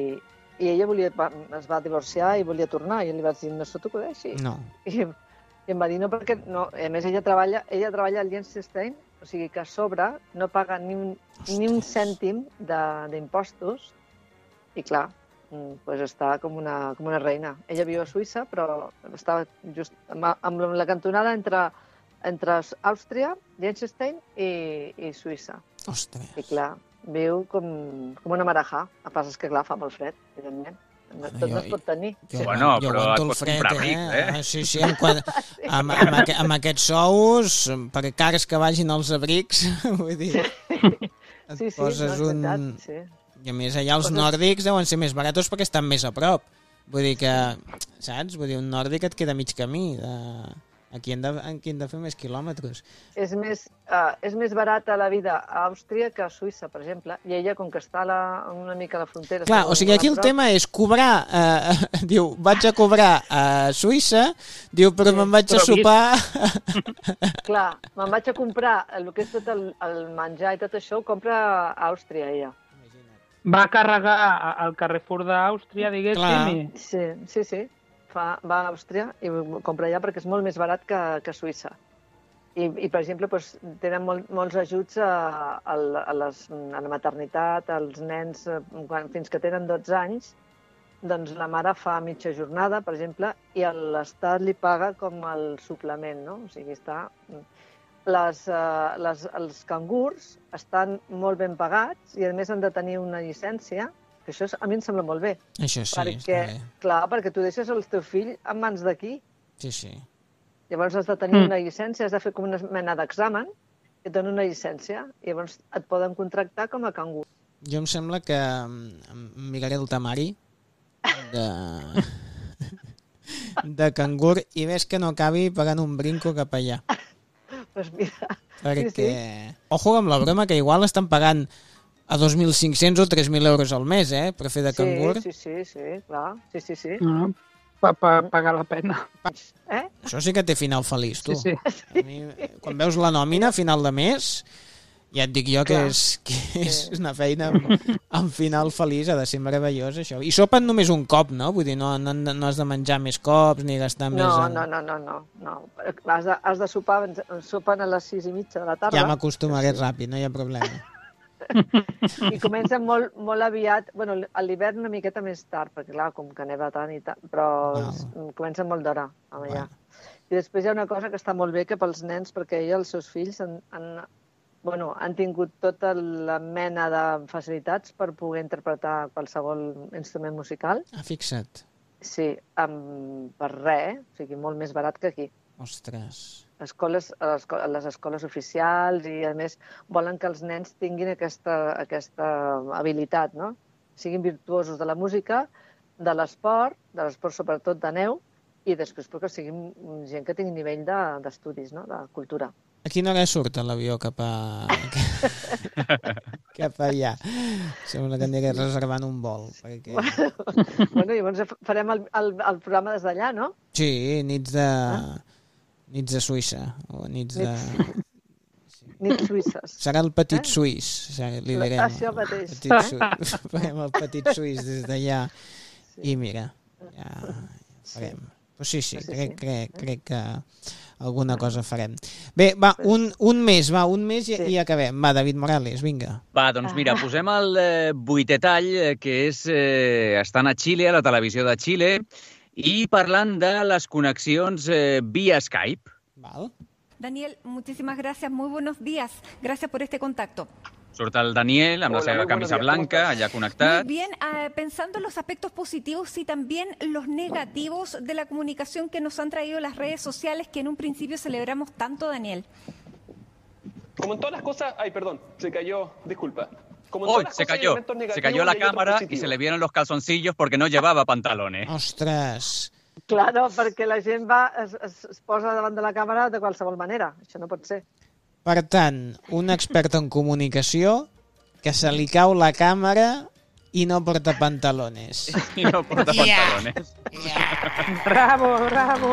i ella volia, va, es va divorciar i volia tornar, i li vaig dir, no se t'acudeixi. No. I, I em va dir, no, perquè, no, a més, ella treballa, ella treballa al Liechtenstein, o sigui que a sobre no paga ni un, ni un cèntim d'impostos, i clar, pues està com una, com una reina. Ella viu a Suïssa, però està just amb, amb la cantonada entre, entre Àustria, Liechtenstein i, i Suïssa. Ostres. I clar, viu com, com una marajà. El que passa és que, clar, fa molt fred, evidentment. Tot jo- no es pot tenir. Jo, Bueno, jo però aguanto et el pots fred, comprar ric, eh? Ah, sí, sí, amb, quan, amb, amb, aqu amb aquests sous, per cars que vagin als abrics, vull dir, et Sí, sí, poses no, és un... veritat, sí. I a més, allà els Poses- nòrdics deuen ser més baratos perquè estan més a prop. Vull dir que, saps? Vull dir, un nòrdic et queda mig camí. De... Aquí hem de, aquí hem de fer més quilòmetres. És més, uh, és més barata la vida a Àustria que a Suïssa, per exemple, i ella, com que està a la, una mica a la frontera... Clar, està o sigui, aquí el molt a prop, tema és cobrar... Eh, diu, vaig a cobrar a Suïssa, diu, però me'n vaig a però vist- sopar... Clar, me'n vaig a comprar el que és tot el, el menjar i tot això, ho compra a Àustria, ella. Va carregar a- al Carrefour d'Àustria, diguéssim, Clar. i... Sí, sí, sí. Fa, va a Àustria i ho compra allà perquè és molt més barat que, que a Suïssa. I, i per exemple, doncs, tenen molt, molts ajuts a, a, a, les, a la maternitat, als nens, eh, quan, fins que tenen dotze anys, doncs la mare fa mitja jornada, per exemple, i l'Estat li paga com el suplement, no? O sigui, està... Les, uh, les, els cangurs estan molt ben pagats i, a més, han de tenir una llicència, que això és, a mi em sembla molt bé. Això sí, perquè, està bé. clar, perquè tu deixes el teu fill en mans d'aquí. Sí, sí. Llavors has de tenir Mm. una llicència, has de fer com una mena d'examen, i et donen una llicència, i llavors et poden contractar com a cangur. Jo em sembla que mm, em miraré el temari de, de cangur i ves que no acabi pagant un brinco cap allà. Pues mira, Perquè, sí, sí. ojo amb la broma, que igual estan pagant a dos mil cinc-cents o tres mil euros al mes, eh, per fer de cangur. Sí, sí, sí, sí, clar, sí, sí, sí. No, pa, pa, pagar la pena. Eh? Això sí que té final feliç, tu. Sí, sí. A mi, quan veus la nòmina a final de mes, ja et dic jo que Clar. és, que és Sí. una feina amb, amb final feliç, ha de ser meravellós, això. I sopen només un cop, no? Vull dir, no, no, no has de menjar més cops ni gastar més... No, en... no, no, no, no, no. Has de, has de sopar, ens- sopen a les sis i mitja de la tarda. Ja m'acostumaré ràpid, no hi ha problema. I comencen molt, molt aviat, bueno, a l'hivern una miqueta més tard, perquè clar, com que neva tant i tant, però Val. s- comencen molt d'hora a menjar. Val. I després hi ha una cosa que està molt bé, que pels nens, perquè ella, els seus fills, han, han, bueno, han tingut tota la mena de facilitats per poder interpretar qualsevol instrument musical. Ah, fixa't. Sí, amb, per res, o sigui, molt més barat que aquí. Ostres. Escoles, a les, a les escoles oficials i, a més, volen que els nens tinguin aquesta, aquesta habilitat, no? Siguin virtuosos de la música, de l'esport, de l'esport sobretot de neu, i després perquè siguin gent que tingui nivell de- d'estudis, no? De cultura. A quina hora surt l'avió cap a... cap allà? Sembla que aniré reservant un vol. Perquè... Bueno, llavors farem el, el, el programa des d'allà, no? Sí, nits de... Ah. Nits de Suïssa. O nits de... Nits suïsses. Serà el petit eh? suís, li direm. Això mateix. Petit suís. Farem el petit suís des d'allà. Sí. I mira, ja farem. Pues sí, sí, crec, crec, crec que alguna cosa farem. Bé, va, un, un mes, va, un mes i, sí. i acabem. Va, David Morales, vinga. Va, doncs mira, posem el eh, vuitè tall, que és eh, estant a Xile, a la televisió de Xile, i parlant de les connexions eh, via Skype. Val. Daniel, muchísimas gracias, muy buenos días. Gracias por este contacto. Surt el Daniel amb Hola, la seva camisa blanca, allà connectat. Muy bien, uh, pensando en los aspectos positivos y también los negativos de la comunicación que nos han traído las redes sociales que en un principio celebramos tanto, Daniel. Como en todas las cosas... Ay, perdón, se cayó, disculpa. Como en Uy, todas las se cosas cayó, se cayó la y cámara y se le vieron los calzoncillos porque no llevaba pantalones. Ostres... Claro, perquè la gent va, es, es, es posa davant de la càmera de qualsevol manera. Això no pot ser. Per tant, un expert en comunicació que se li cau la càmera i no porta pantalones. I no porta yeah. pantalones. Yeah. Bravo, bravo.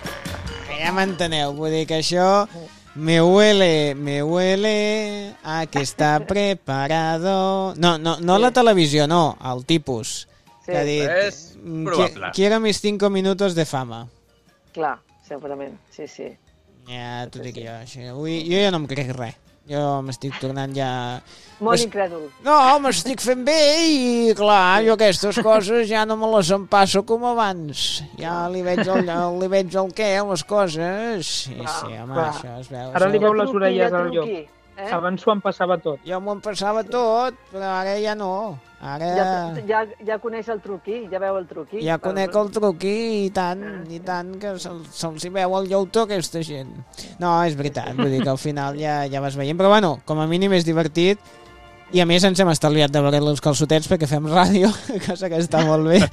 Ja m'enteneu, vull dir que això me huele, me huele a que està preparado... No, no, no la televisió, no, el tipus. Sí. Que ha dit, és probable. Quiero mis cinco minutos de fama. Clar, segurament, sí, sí. Ja t'ho dic jo, això. Avui, jo ja no em crec res. Jo m'estic tornant ja... Molt incrèdul. No, m'estic fent bé i, clar, jo aquestes coses ja no me les empasso com abans. Ja li veig el, li veig el què, les coses. Sí, clar, sí, home, clar. això es veu. Ara li veu les truqui, orelles ja al llop. truqui, eh? Abans s'ho empassava tot. Jo m'ho empassava tot, però ara ja no. Ara... Ja, ja, ja coneix el truqui, ja veu el truqui. Ja conec el truqui i tant, i tant que se'ls se hi veu el llautó aquesta gent. No, és veritat, vull dir que al final ja, ja vas veient, però bueno, com a mínim és divertit i a més ens hem estalviat de veure els calçotets perquè fem ràdio, cosa que està molt bé.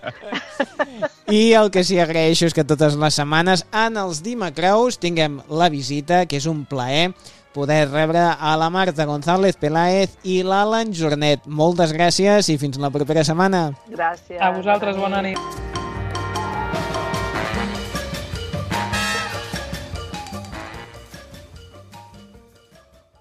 I el que sí agraeixo és que totes les setmanes en els Dimacreus tinguem la visita, que és un plaer poder rebre a la Marta González Peláez i l'Alan Jornet. Moltes gràcies i fins la propera setmana. Gràcies. A vosaltres, bona nit.